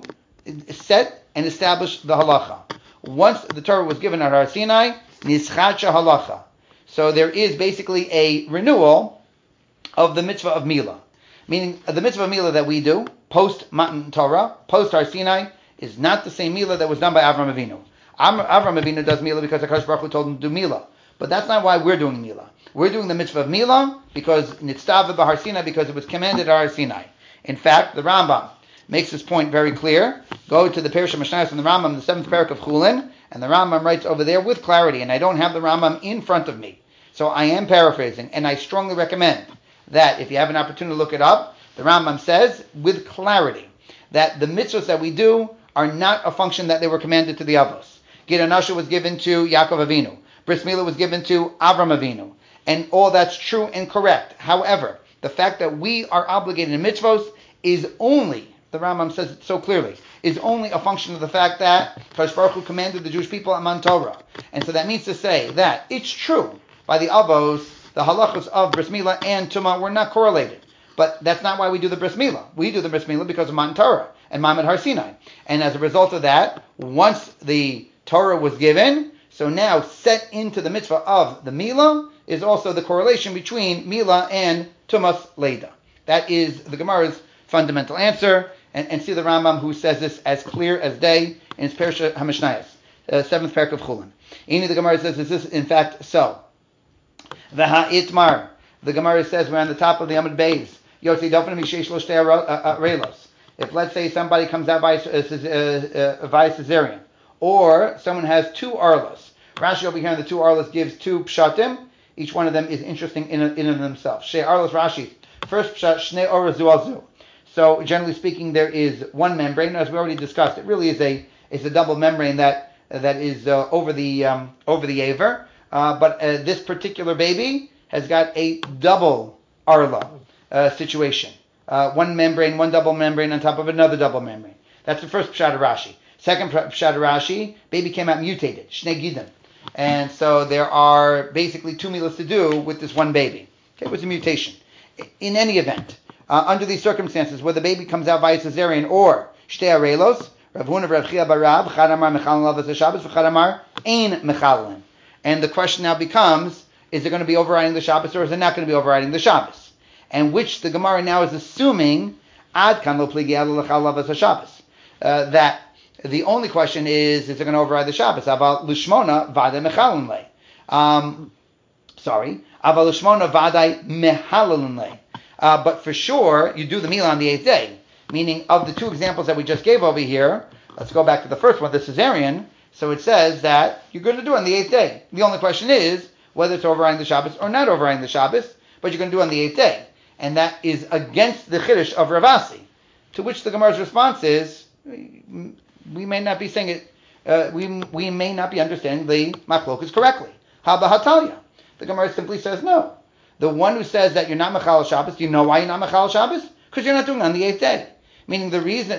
Speaker 1: set and establish the halacha. Once the Torah was given at Har Sinai, nischacha halacha. So there is basically a renewal of the mitzvah of Milah. Meaning, the mitzvah of Milah that we do, post Matan Torah, post Har Sinai, is not the same Milah that was done by Avram Avinu. Avram Avinu does Milah because HaKadosh Baruch Hu told him to do Milah. But that's not why we're doing Milah. We're doing the mitzvah of Milah because Nitztava b'Har Sinai, because it was commanded at Har Sinai. In fact, the Rambam makes this point very clear. Go to the Perush HaMishnayos from the Rambam, the 7th parak of Chulin, and the Rambam writes over there with clarity, and I don't have the Rambam in front of me. So I am paraphrasing, and I strongly recommend that if you have an opportunity to look it up, the Rambam says with clarity that the mitzvahs that we do are not a function that they were commanded to the Avos. Gid Hanashah was given to Yaakov Avinu. Bris Milah was given to Avram Avinu. And all that's true and correct. However, the fact that we are obligated in mitzvos is only, the Rambam says it so clearly, is only a function of the fact that Kadosh Baruch Hu commanded the Jewish people Aman Torah. And so that means to say that it's true by the Avos, the halachos of Bris Milah and Tumah were not correlated. But that's not why we do the Bris Milah. We do the Bris Milah because of Matan Torah and Ma'amad Har Sinai. And as a result of that, once the Torah was given, so now set into the mitzvah of the Milah is also the correlation between Milah and Tumas Leida. That is the Gemara's fundamental answer. And see the Rambam who says this as clear as day in his Perush HaMishnayos, 7th parak of Chulin. The Gemara says, is this in fact so? The Ha'itmar, the Gemara says, we're on the top of the Amud Beis. Yotzi Dofen Mishesh Lo Shtei Reilos. If let's say somebody comes out by cesarean, or someone has 2 arlas. Rashi over here in the 2 arlas gives 2 pshatim. Each one of them is interesting in and of themselves. Shei arlas Rashi. First pshat, Shnei Ora Zu Al Zu. So generally speaking, there is one membrane, as we already discussed. It really is a double membrane that is over the aver. But this particular baby has got a double arla situation. One membrane, one double membrane on top of another double membrane. That's the first pshat of Rashi. Second pshat of Rashi, baby came out mutated, Shnei Gidim. And so there are basically 2 milas to do with this one baby. Okay, it was a mutation. In any event, under these circumstances, where the baby comes out via cesarean or Shtei Arelos, Rav Huna Rav Chia Barav, Chad Amar Mechalin Lavas HaShabbos, V'Chad Amar Ein Mechalin. And the question now becomes, is it going to be overriding the Shabbos or is it not going to be overriding the Shabbos? And which the Gemara now is assuming, Ad Kan Lo Pligi Elo L'Chal Lavas HaShabbos. That the only question is it going to override the Shabbos? Aval Lishmona Vadai Mechalin Le. Aval Lishmona Vadai Mehalin Le. But for sure, you do the Milah on the 8th day. Meaning, of the 2 examples that we just gave over here, let's go back to the first one, the cesarean. So it says that you're going to do it on the 8th day. The only question is whether it's overriding the Shabbos or not overriding the Shabbos, but you're going to do it on the 8th day. And that is against the Chiddush of Rav Asi. To which the Gemara's response is, we may not be saying it, we may not be understanding the machlokas correctly. Haba Hatalia. The Gemara simply says no. The one who says that you're not Mechal Shabbos, do you know why you're not Mechal Shabbos? Because you're not doing it on the 8th day. Meaning the reason,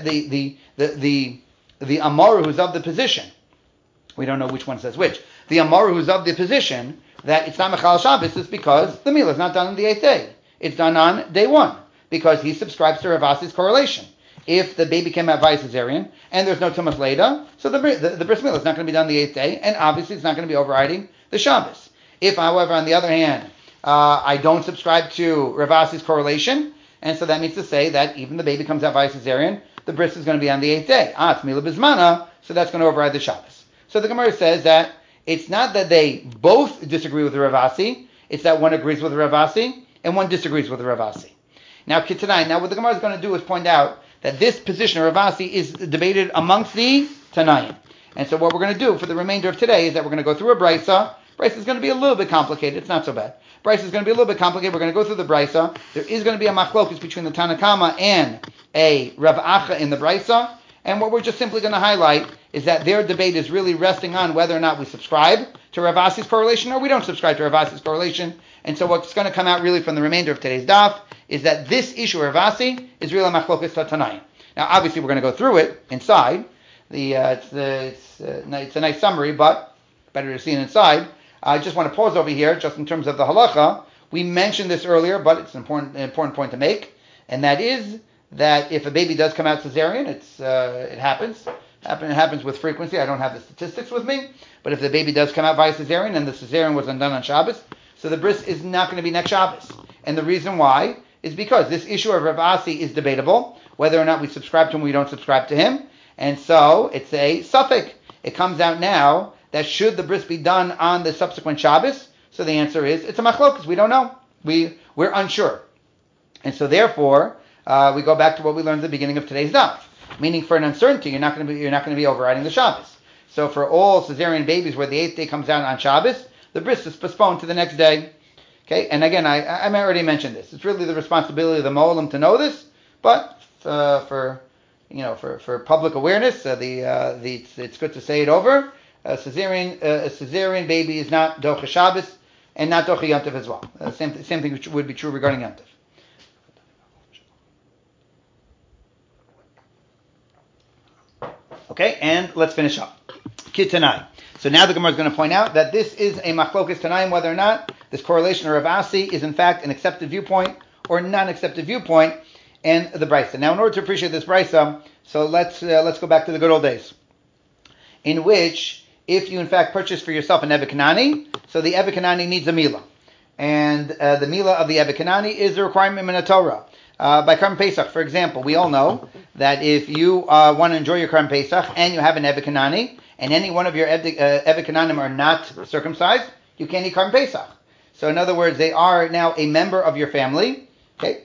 Speaker 1: the Amaru who's of the position, we don't know which one says which, the Amaru who's of the position that it's not Mechal Shabbos is because the meal is not done on the 8th day. It's done on day 1, because he subscribes to Rav Asi's correlation. If the baby came out via cesarean and there's no Tumas Leda, so the bris milah is not going to be done on the 8th day, and obviously it's not going to be overriding the Shabbos. If, however, on the other hand, I don't subscribe to Rav Asi's correlation, and so that means to say that even the baby comes out via cesarean, the bris is going to be on the 8th day. It's milah bismana, so that's going to override the Shabbos. So the Gemara says that it's not that they both disagree with Rav Asi, it's that one agrees with Rav Asi and one disagrees with Rav Asi. Now, Kitanai, what the Gemara is going to do is point out that this position of Rav Asi is debated amongst the Tanayim. And so what we're going to do for the remainder of today is that we're going to go through a Brisa. Brisa is going to be a little bit complicated. It's not so bad. Brisa is going to be a little bit complicated. We're going to go through the Brisa. There is going to be a machlokus between the Tanakama and a Rav Acha in the Brisa. And what we're just simply going to highlight is that their debate is really resting on whether or not we subscribe to Rav Asi's correlation or we don't subscribe to Rav Asi's correlation. And so what's going to come out really from the remainder of today's daf is that this issue of Rav Asi is really a machlokas Tanayim. Now, obviously, we're going to go through it inside. It's a nice summary, but better to see it inside. I just want to pause over here, just in terms of the halacha. We mentioned this earlier, but it's an important point to make, and that is that if a baby does come out cesarean, it happens. It happens with frequency. I don't have the statistics with me, but if the baby does come out via cesarean and the cesarean was undone on Shabbos, so the bris is not going to be next Shabbos. And the reason why is because this issue of Rav Asi is debatable, whether or not we subscribe to him or we don't subscribe to him. And so it's a suffix. It comes out now that should the bris be done on the subsequent Shabbos? So the answer is it's a machlokas. We don't know. We're unsure. And so therefore, we go back to what we learned at the beginning of today's daf. Meaning for an uncertainty, you're not going to be overriding the Shabbos. So for all cesarean babies where the 8th day comes out on Shabbos, the bris is postponed to the next day. Okay, and again, I already mentioned this. It's really the responsibility of the Mo'olim to know this, but for public awareness, it's good to say it over. A cesarean baby is not docha Shabbos and not docha Yom Tov as well. Same thing which would be true regarding Yom Tov. Okay, and let's finish up. Kitanai. So now the Gemara is going to point out that this is a machlokas Tanaim, whether or not this correlation of Rav Asi is in fact an accepted viewpoint or non-accepted viewpoint, and the Brisa. Now, in order to appreciate this Brisa, so let's go back to the good old days, in which if you in fact purchase for yourself an Eved Kanani, so the Eved Kanani needs a milah, and the milah of the Eved Kanani is a requirement in the Torah. By Karban Pesach, for example, we all know that if you want to enjoy your Karban Pesach and you have an Eved Kanani, and any one of your Eved Kananim are not circumcised, you can't eat Karban Pesach. So in other words, they are now a member of your family. Okay,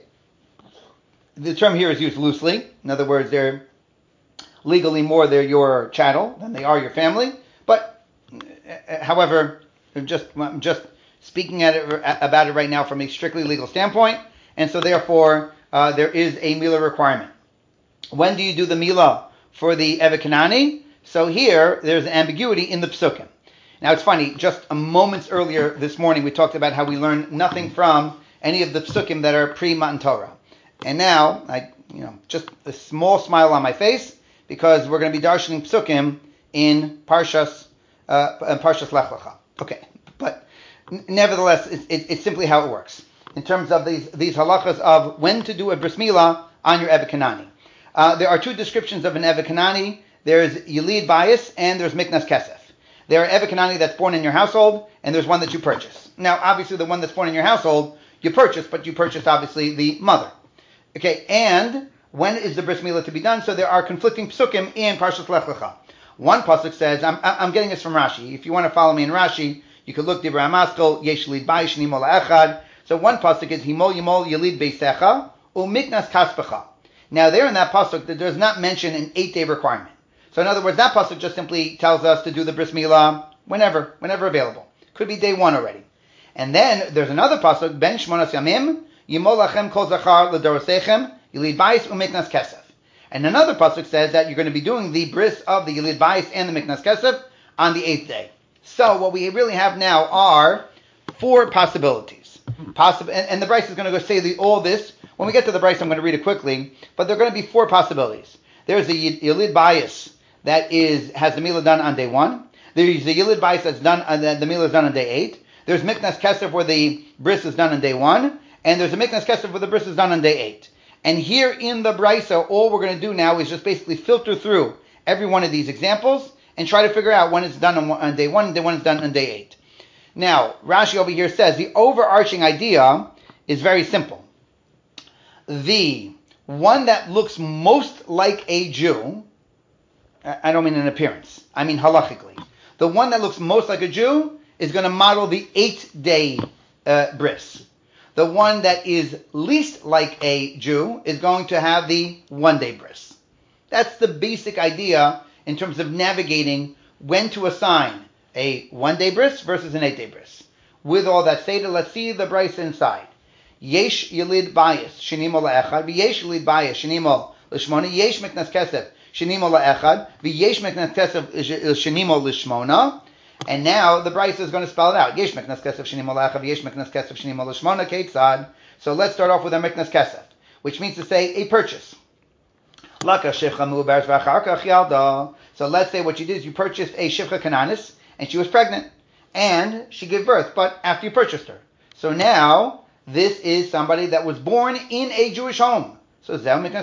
Speaker 1: the term here is used loosely. In other words, they're legally they're your chattel than they are your family. But however, I'm just speaking about it right now from a strictly legal standpoint, and so therefore there is a milah requirement. When do you do the milah for the Eved Kanani? So here, there's an ambiguity in the psukim. Now it's funny, just a moments earlier this morning, we talked about how we learn nothing from any of the psukim that are pre-Matan Torah. And now, just a small smile on my face, because we're going to be darshaning psukim in Parshas Lech Lecha. Okay, but nevertheless, it's simply how it works. In terms of these halachas of when to do a bris milah on your Eved Kanani. There are two descriptions of an Eved Kanani. There's Yilid Bayis and there's Miknas Kesef. There are Eved Kanani that's born in your household, and there's one that you purchase. Now, obviously, the one that's born in your household, you purchase, but you purchase, obviously, the mother. Okay, and when is the bris milah to be done? So there are conflicting psukim in Parshas Lech Lecha. One pasuk says, I'm getting this from Rashi. If you want to follow me in Rashi, you could look Divrei HaMaskal, Yesh Yilid Bayis Sheni Mol Echad. So one pasuk is Himol Yimol Yilid Beisecha U Miknas Kaspecha. Now there in that pasuk, that does not mention an 8-day requirement. So in other words, that pasuk just simply tells us to do the bris milah whenever available. Could be day 1 already. And then there's another pasuk, ben shmonas yamim yimol lachem kol zachar l'dorosechem yilid bayis u'miknas kesef. And another pasuk says that you're going to be doing the bris of the yilid bayis and the miknas kesef on the 8th day. So what we really have now are 4 possibilities. And the Bryce is going to go say all this. When we get to the Bryce, I'm going to read it quickly. But there are going to be 4 possibilities. There's a Yilid Bayis that has the Milah done on day 1. There's a Yilid Bayis that's done, the Milah is done on day 8. There's Miknas Kesef where the bris is done on day 1. And there's a Miknas Kesef where the bris is done on day 8. And here in the Bryce, all we're going to do now is just basically filter through every one of these examples and try to figure out when it's done on day 1 and when it's done on day 8. Now, Rashi over here says the overarching idea is very simple. The one that looks most like a Jew, I don't mean in appearance, I mean halachically. The one that looks most like a Jew is going to model the 8-day bris. The one that is least like a Jew is going to have the 1-day bris. That's the basic idea in terms of navigating when to assign a 1-day bris versus an 8-day bris. With all that stated, let's see the bris inside. Yesh yilid bayis shenimo la'echad, v'yesh yilid bayis shenimo l'shmona, yesh miknas kesef shenimo la'echad, v'yesh miknas kesef shenimo l'shmona. And now the bris is going to spell it out. Yesh miknas kesef shenimo la'echad, v'yesh miknas kesef shenimo l'shmona, keitzad. So let's start off with our miknas kesef, which means to say a purchase. Laka shivcha mu'beres v'achar kach yalda. So let's say what you did is you purchased a shivcha kananis, and she was pregnant, and she gave birth, but after you purchased her. So now, this is somebody that was born in a Jewish home. So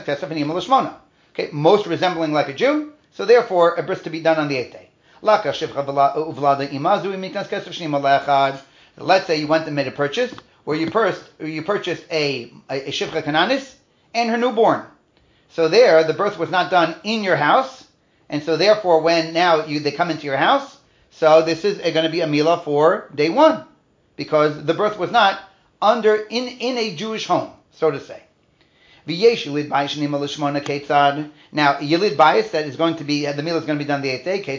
Speaker 1: okay, most resembling like a Jew, so therefore a bris to be done on the 8th day. Let's say you went and made a purchase, where you purchased a shivcha kananis and her newborn. So there, the birth was not done in your house, and so therefore when now they come into your house, so this is going to be a milah for day 1, because the birth was not in a Jewish home, so to say. Now, Yilid Bayis that is going to be, the milah is going to be done the 8th day,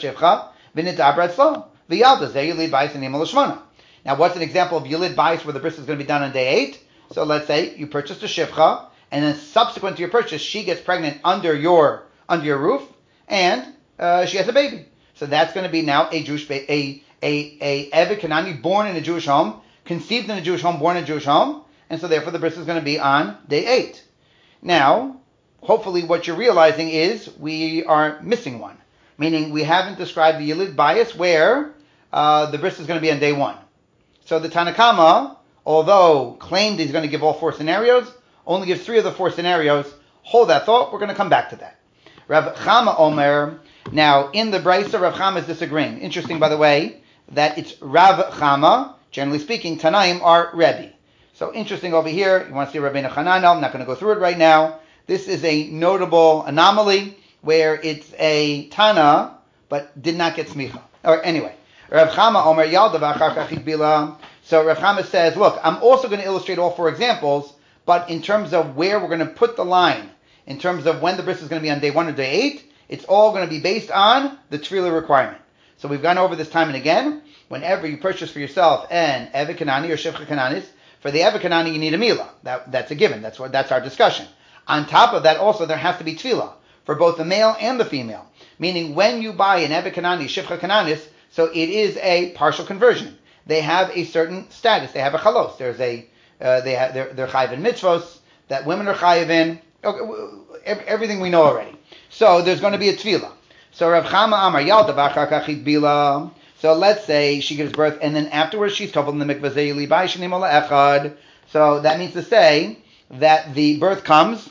Speaker 1: Now, what's an example of Yilid Bayis where the bris is going to be done on day 8? So let's say you purchased a shivcha, and then subsequent to your purchase, she gets pregnant under your roof, and she has a baby. So that's going to be now a Jewish a Eved Kanani born in a Jewish home, conceived in a Jewish home, born in a Jewish home, and so therefore the bris is going to be on day 8. Now, hopefully what you're realizing is we are missing one, meaning we haven't described the Yilid Bayis where the bris is going to be on day 1. So the Tanakama, although claimed he's going to give all 4 scenarios, only gives 3 of the 4 scenarios. Hold that thought, we're going to come back to that. Rav Chama Omer. Now, in the Brisa, Rav Chama is disagreeing. Interesting, by the way, that it's Rav Chama. Generally speaking, Tanaim are Rebbe. So interesting over here. You want to see Rabbeinu Hananel? I'm not going to go through it right now. This is a notable anomaly where it's a Tana, but did not get smicha. Or anyway, Rav Chama Omer Yalda v'achar kach bila. So Rav Chama says, look, I'm also going to illustrate all 4 examples, but in terms of where we're going to put the line, in terms of when the bris is going to be on day 1 or day 8, it's all going to be based on the tefillah requirement. So we've gone over this time and again. Whenever you purchase for yourself an Eved Kanani or Shivcha Kananis, for the Eved Kanani you need a milah. That's a given. That's our discussion. On top of that, also there has to be tefillah for both the male and the female. Meaning, when you buy an Eved Kanani, Shivcha Kananis, so it is a partial conversion. They have a certain status. They have a chalos. There's they're chayiv in mitzvos that women are chayiv in. Everything we know already. So there's going to be a tefillah. So Rav Chama Amar Yalda v'achar kach bila. So let's say she gives birth, and then afterwards she's told in the mikvah zayili bay shenimo la'echad. So that means to say that the birth comes,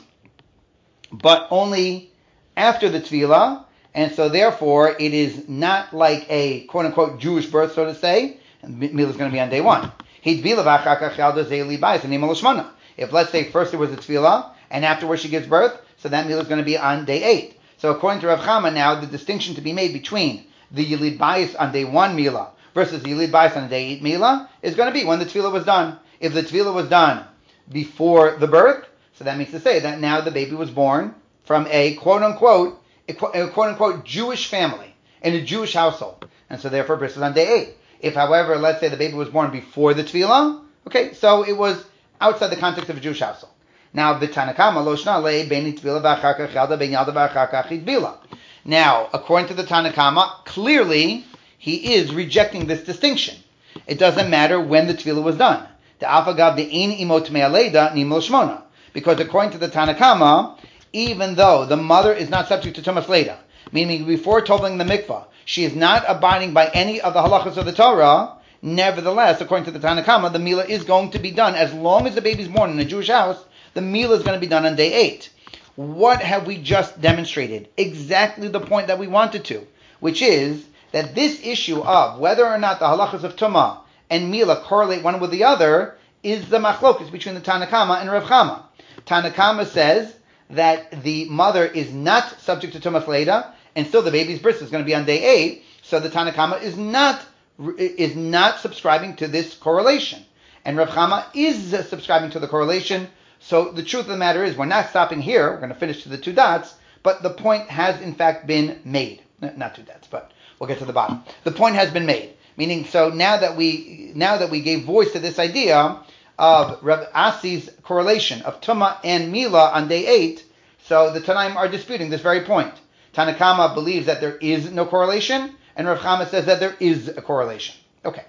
Speaker 1: but only after the tefillah, and so therefore it is not like a quote unquote Jewish birth, so to say. And milah is going to be on day 1. If let's say first there was a tefillah, and afterwards she gives birth, so that milah is going to be on day 8. So according to Rav Chama, now the distinction to be made between the Yilid Bayis on day 1 milah versus the Yilid Bayis on day 8 milah is going to be when the tefillah was done. If the tefillah was done before the birth, so that means to say that now the baby was born from a quote unquote quote-unquote Jewish family, in a Jewish household. And so therefore bris is on day 8. If, however, let's say the baby was born before the tefillah, okay, so it was outside the context of a Jewish household. Now, b'Tanakama lo shna le bein tefillah v'achar kach yalda bein yalda v'achar kach hitbila. Now, according to the Tanakama, clearly he is rejecting this distinction. It doesn't matter when the tefillah was done. Because according to the Tanakama, even though the mother is not subject to Tumas Leda, meaning before toveling the mikvah, she is not abiding by any of the halachas of the Torah, nevertheless, according to the Tanakama, the milah is going to be done. As long as the baby is born in a Jewish house, the milah is going to be done on day 8. What have we just demonstrated? Exactly the point that we wanted to, which is that this issue of whether or not the halachas of Tumah and milah correlate one with the other is the machlokus between the Tanakama and Rav Chama. Tanakama says that the mother is not subject to Tumas Leda, and still the baby's bris is going to be on day 8, so the Tanakama is not subscribing to this correlation. And Rav Chama is subscribing to the correlation. So the truth of the matter is, we're not stopping here. We're going to finish to the 2 dots, but the point has in fact been made. Not 2 dots, but we'll get to the bottom. The point has been made. Meaning, so now that we gave voice to this idea of Rav Asi's correlation of Tumah and Milah on day 8, so the Tanaim are disputing this very point. Tanakama believes that there is no correlation, and Rav Chama says that there is a correlation. Okay.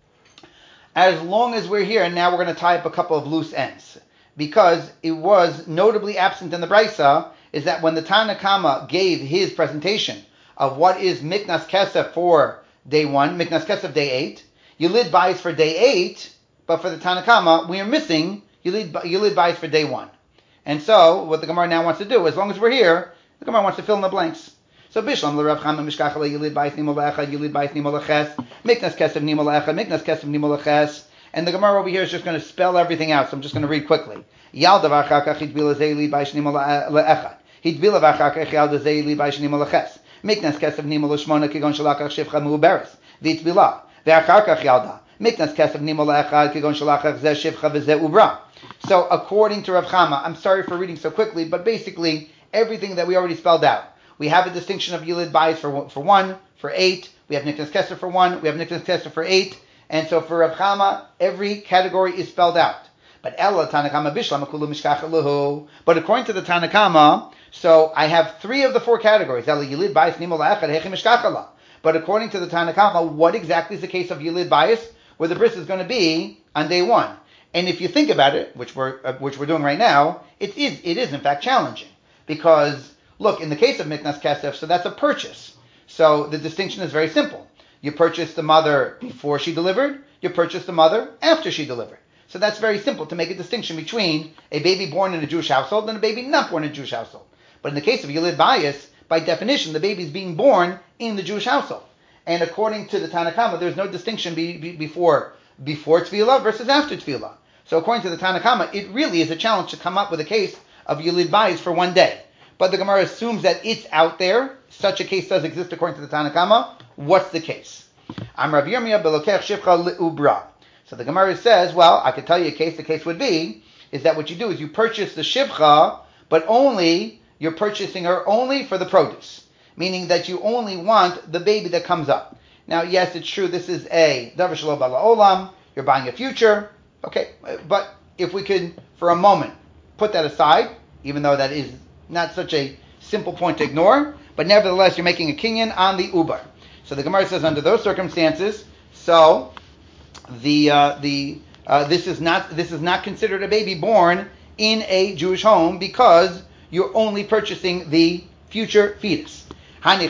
Speaker 1: As long as we're here, now we're going to tie up a couple of loose ends. Because it was notably absent in the Brisa, is that when the Tanakama gave his presentation of what is Miknas Kesef for day 1, Miknas Kesef day 8, Yilid Bayis for day 8, but for the Tanakama, we are missing Yilid Bayis for day 1. And so, what the Gemara now wants to do, as long as we're here, the Gemara wants to fill in the blanks. So, Bishlam l'Rav Chama mishkachale Yilid Bayis nimol lecha, Yilid Bayis nimol leches, Miknas Kesef nimol lecha, Miknas Kesef nimol leches. And the Gemara over here is just going to spell everything out, so I'm just going to read quickly. Yalda v'achar kach hitbila zeili b'ayis nimol le'echad. Hitbila v'achar kach yalda zeili b'ayis nimol leches. Miknas kesef nimol l'shmona kigon shalakach shivcha mu'beres. V'hitbila. V'achar kach yalda. Miknas kesef nimol le'echad kigon shalakach zeh shivcha v'zeh ubra. So according to Rav Chama, I'm sorry for reading so quickly, but basically everything that we already spelled out. We have a distinction of Yilid Bayis for 1, for 8. We have Miknas Kesef for 1. We have Miknas Kesef for 8. And so for Rav Chama, every category is spelled out. But Ella Tanakama Bishlam Akulu Mishkachaluhu. But according to the Tanakama, so I have 3 of the 4 categories. Ella Yilid Bayis Nimol Echad Hechi Mishkachala. But according to the Tanakama, what exactly is the case of Yilid Bayis, where the bris is going to be on day 1? And if you think about it, which we're doing right now, it is in fact challenging, because look, in the case of Miknas Kesef, so that's a purchase. So the distinction is very simple. You purchased the mother before she delivered, you purchased the mother after she delivered. So that's very simple to make a distinction between a baby born in a Jewish household and a baby not born in a Jewish household. But in the case of Yilid Bayis, by definition, the baby is being born in the Jewish household. And according to the Tanakama, there's no distinction before Tefillah versus after Tefillah. So according to the Tanakama, it really is a challenge to come up with a case of Yilid Bayis for 1 day. But the Gemara assumes that it's out there. Such a case does exist according to the Tanakama. What's the case? Am Rav Yirmiyah belokech shivcha leubra. So the Gemara says, well, I could tell you a case. The case would be is that what you do is you purchase the shivcha, but you're purchasing her only for the produce, meaning that you only want the baby that comes up. Now, yes, it's true. This is a davar shelo bala olam. You're buying a future, okay. But if we could, for a moment, put that aside, even though that is not such a simple point to ignore, but nevertheless, you're making a kinyan on the ubar. So the Gemara says, under those circumstances, so this is not considered a baby born in a Jewish home because you're only purchasing the future fetus. So the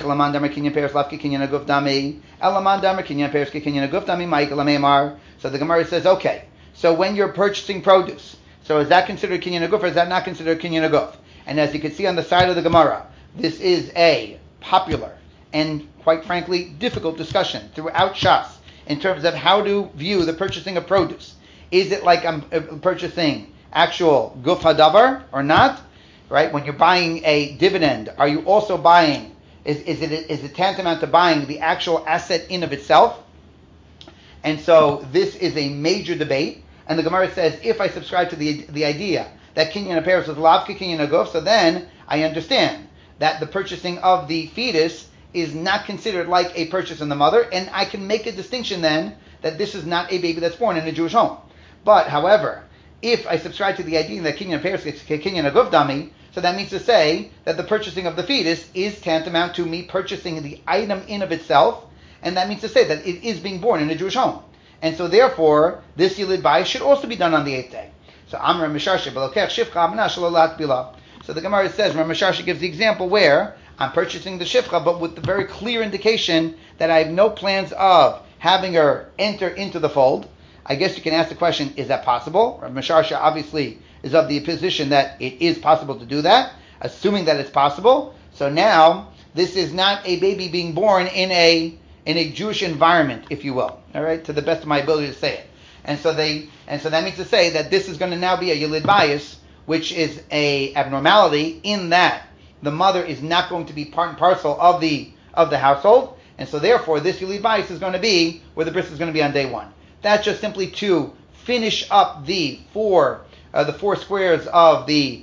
Speaker 1: Gemara says, okay, so when you're purchasing produce, so is that considered kinyan aguf or is that not considered kinyan aguf? And as you can see on the side of the Gemara, this is a popular and, quite frankly, difficult discussion throughout Shas in terms of how to view the purchasing of produce. Is it like I'm purchasing actual guf hadavar or not? Right? When you're buying a dividend, are you also buying? Is it tantamount to buying the actual asset in of itself? And so this is a major debate. And the Gemara says, if I subscribe to the idea that kinyan aperos is lavka kinyan aguf, so then I understand that the purchasing of the fetus is not considered like a purchase in the mother, and I can make a distinction then that this is not a baby that's born in a Jewish home. But, however, if I subscribe to the idea that kinyan peiros is kinyan aguf dami, so that means to say that the purchasing of the fetus is tantamount to me purchasing the item in of itself, and that means to say that it is being born in a Jewish home. And so therefore, this Yilid Bayis should also be done on the 8th day. So Amr Misharsha Belokech Shifcha Amna Shalolat Bila. So the Gemara says, Rav Misharsha gives the example where I'm purchasing the Shifcha, but with the very clear indication that I have no plans of having her enter into the fold. I guess you can ask the question, is that possible? Rav Misharsha obviously is of the position that it is possible to do that, assuming that it's possible. So now, this is not a baby being born in a Jewish environment, if you will, all right, to the best of my ability to say it. And so that means to say that this is going to now be a Yilid Bayis, which is a abnormality in that the mother is not going to be part and parcel of the household, and so therefore this Yilid Bayis is going to be where the bris is going to be on day 1. That's just simply to finish up the four squares of the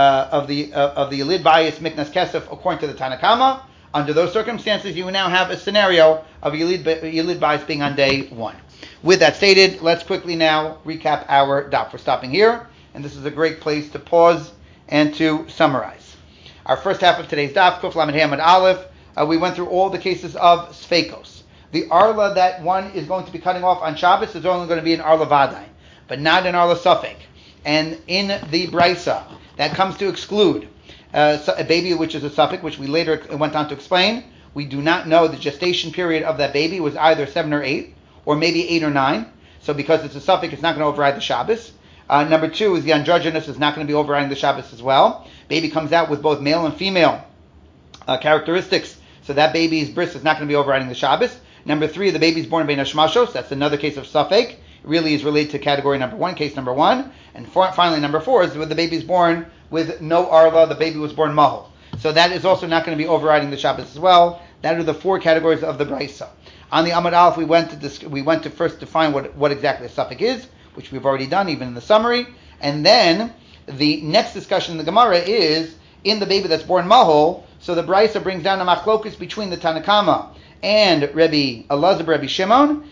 Speaker 1: Yilid Bayis Miknas Kesef according to the Tanakama. Under those circumstances, you now have a scenario of Yilid Bayis being on day 1. With that stated, let's quickly now recap our daf. We're stopping here, and this is a great place to pause and to summarize. Our first half of today's daf, Kuf Lamed Hey Amud Aleph, we went through all the cases of Sfeikos. The Arla that one is going to be cutting off on Shabbos is only going to be an Arla Vadai, but not an Arla Safek. And in the Brisa, that comes to exclude a baby which is a Safek, which we later went on to explain. We do not know the gestation period of that baby was either 7 or 8, or maybe 8 or 9. So because it's a Safek, it's not going to override the Shabbos. Number 2 is the androgynous is not going to be overriding the Shabbos as well. Baby comes out with both male and female characteristics, so that baby's bris is not going to be overriding the Shabbos. Number 3, the baby's born bein hashmashos. That's another case of Safek. It really is related to category number 1, case number 1. And finally, number 4 is when the baby's born with no arla, the baby was born mahol. So that is also not going to be overriding the Shabbos as well. That are the 4 categories of the Brisa. On the Amud Aleph, we went to first define what exactly a Safek is, which we've already done even in the summary. And then the next discussion in the Gemara is in the baby that's born mahol. So the Brisa brings down a machlokus between the Tanakama and Rabbi Elazar, Rabbi Shimon,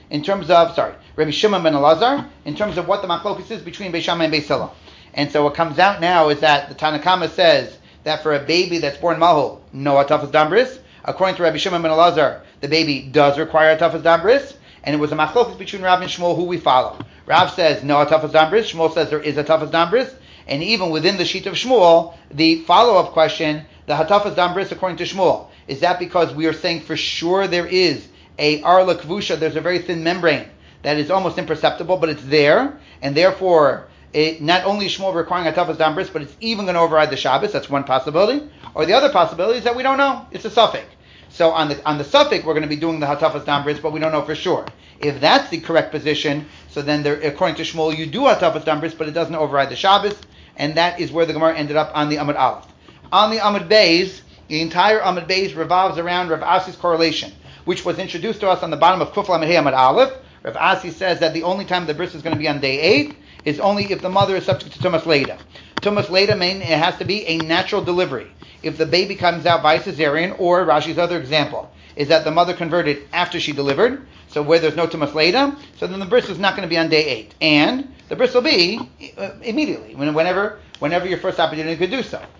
Speaker 1: Rabbi Shimon ben Elazar, in terms of what the machlokus is between Beis Shammai and Beis Hillel. And so what comes out now is that the Tanakama says that for a baby that's born mahol, no atafas dam bris. According to Rabbi Shimon ben Elazar, the baby does require atafas dam bris, and it was a machlokus between Rav and Shmuel who we follow. Rav says no atafas dam bris, Shmuel says there is atafas dam bris, and even within the sheet of Shmuel, the follow-up question, the hatafas dam bris according to Shmuel, is that because we are saying for sure there is a arla kvusha, there's a very thin membrane that is almost imperceptible, but it's there, and therefore not only is Shmuel requiring atafas dam bris, but it's even going to override the Shabbos. That's one possibility. Or the other possibility is that we don't know. It's a Safek. So on the Safek, we're going to be doing the hatafas dam bris, but we don't know for sure. If that's the correct position, so then according to Shmuel, you do hatafas dam bris, but it doesn't override the Shabbos, and that is where the Gemara ended up on the Amud Aleph. On the Amud Beis, the entire Amud Beis revolves around Rav Asi's correlation, which was introduced to us on the bottom of Kuf Lamed Hey Amud Aleph. Rav Asi says that the only time the bris is going to be on day 8 is only if the mother is subject to Tumas Leida. Tumas Leida means it has to be a natural delivery. If the baby comes out by cesarean, or Rashi's other example is that the mother converted after she delivered, so where there's no Tumas Leida, so then the bris is not going to be on day 8. And the bris will be immediately, whenever your first opportunity could do so.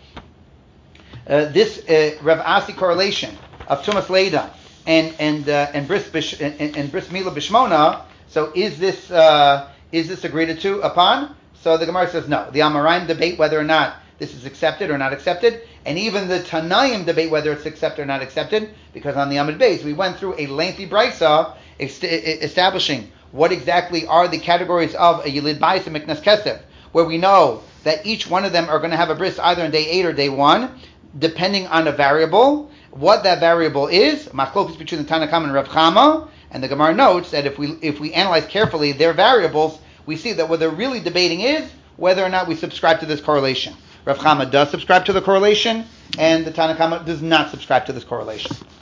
Speaker 1: This Rav Asi correlation of Tumas Leida and bris mila bishmona. So is this agreed upon? So the Gemara says no. The Amoraim debate whether or not this is accepted or not accepted, and even the Tanaim debate whether it's accepted or not accepted, because on the Amud Beis we went through a lengthy brisa establishing what exactly are the categories of a Yilid Bayis and Miknas Kesef, where we know that each one of them are going to have a bris either in day 8 or day 1, depending on a variable. What that variable is, machlokus between the Tanakam and Rav Chama, and the Gemara notes that if we analyze carefully their variables, we see that what they're really debating is whether or not we subscribe to this correlation. Rav Chama does subscribe to the correlation, and the Tanakama does not subscribe to this correlation.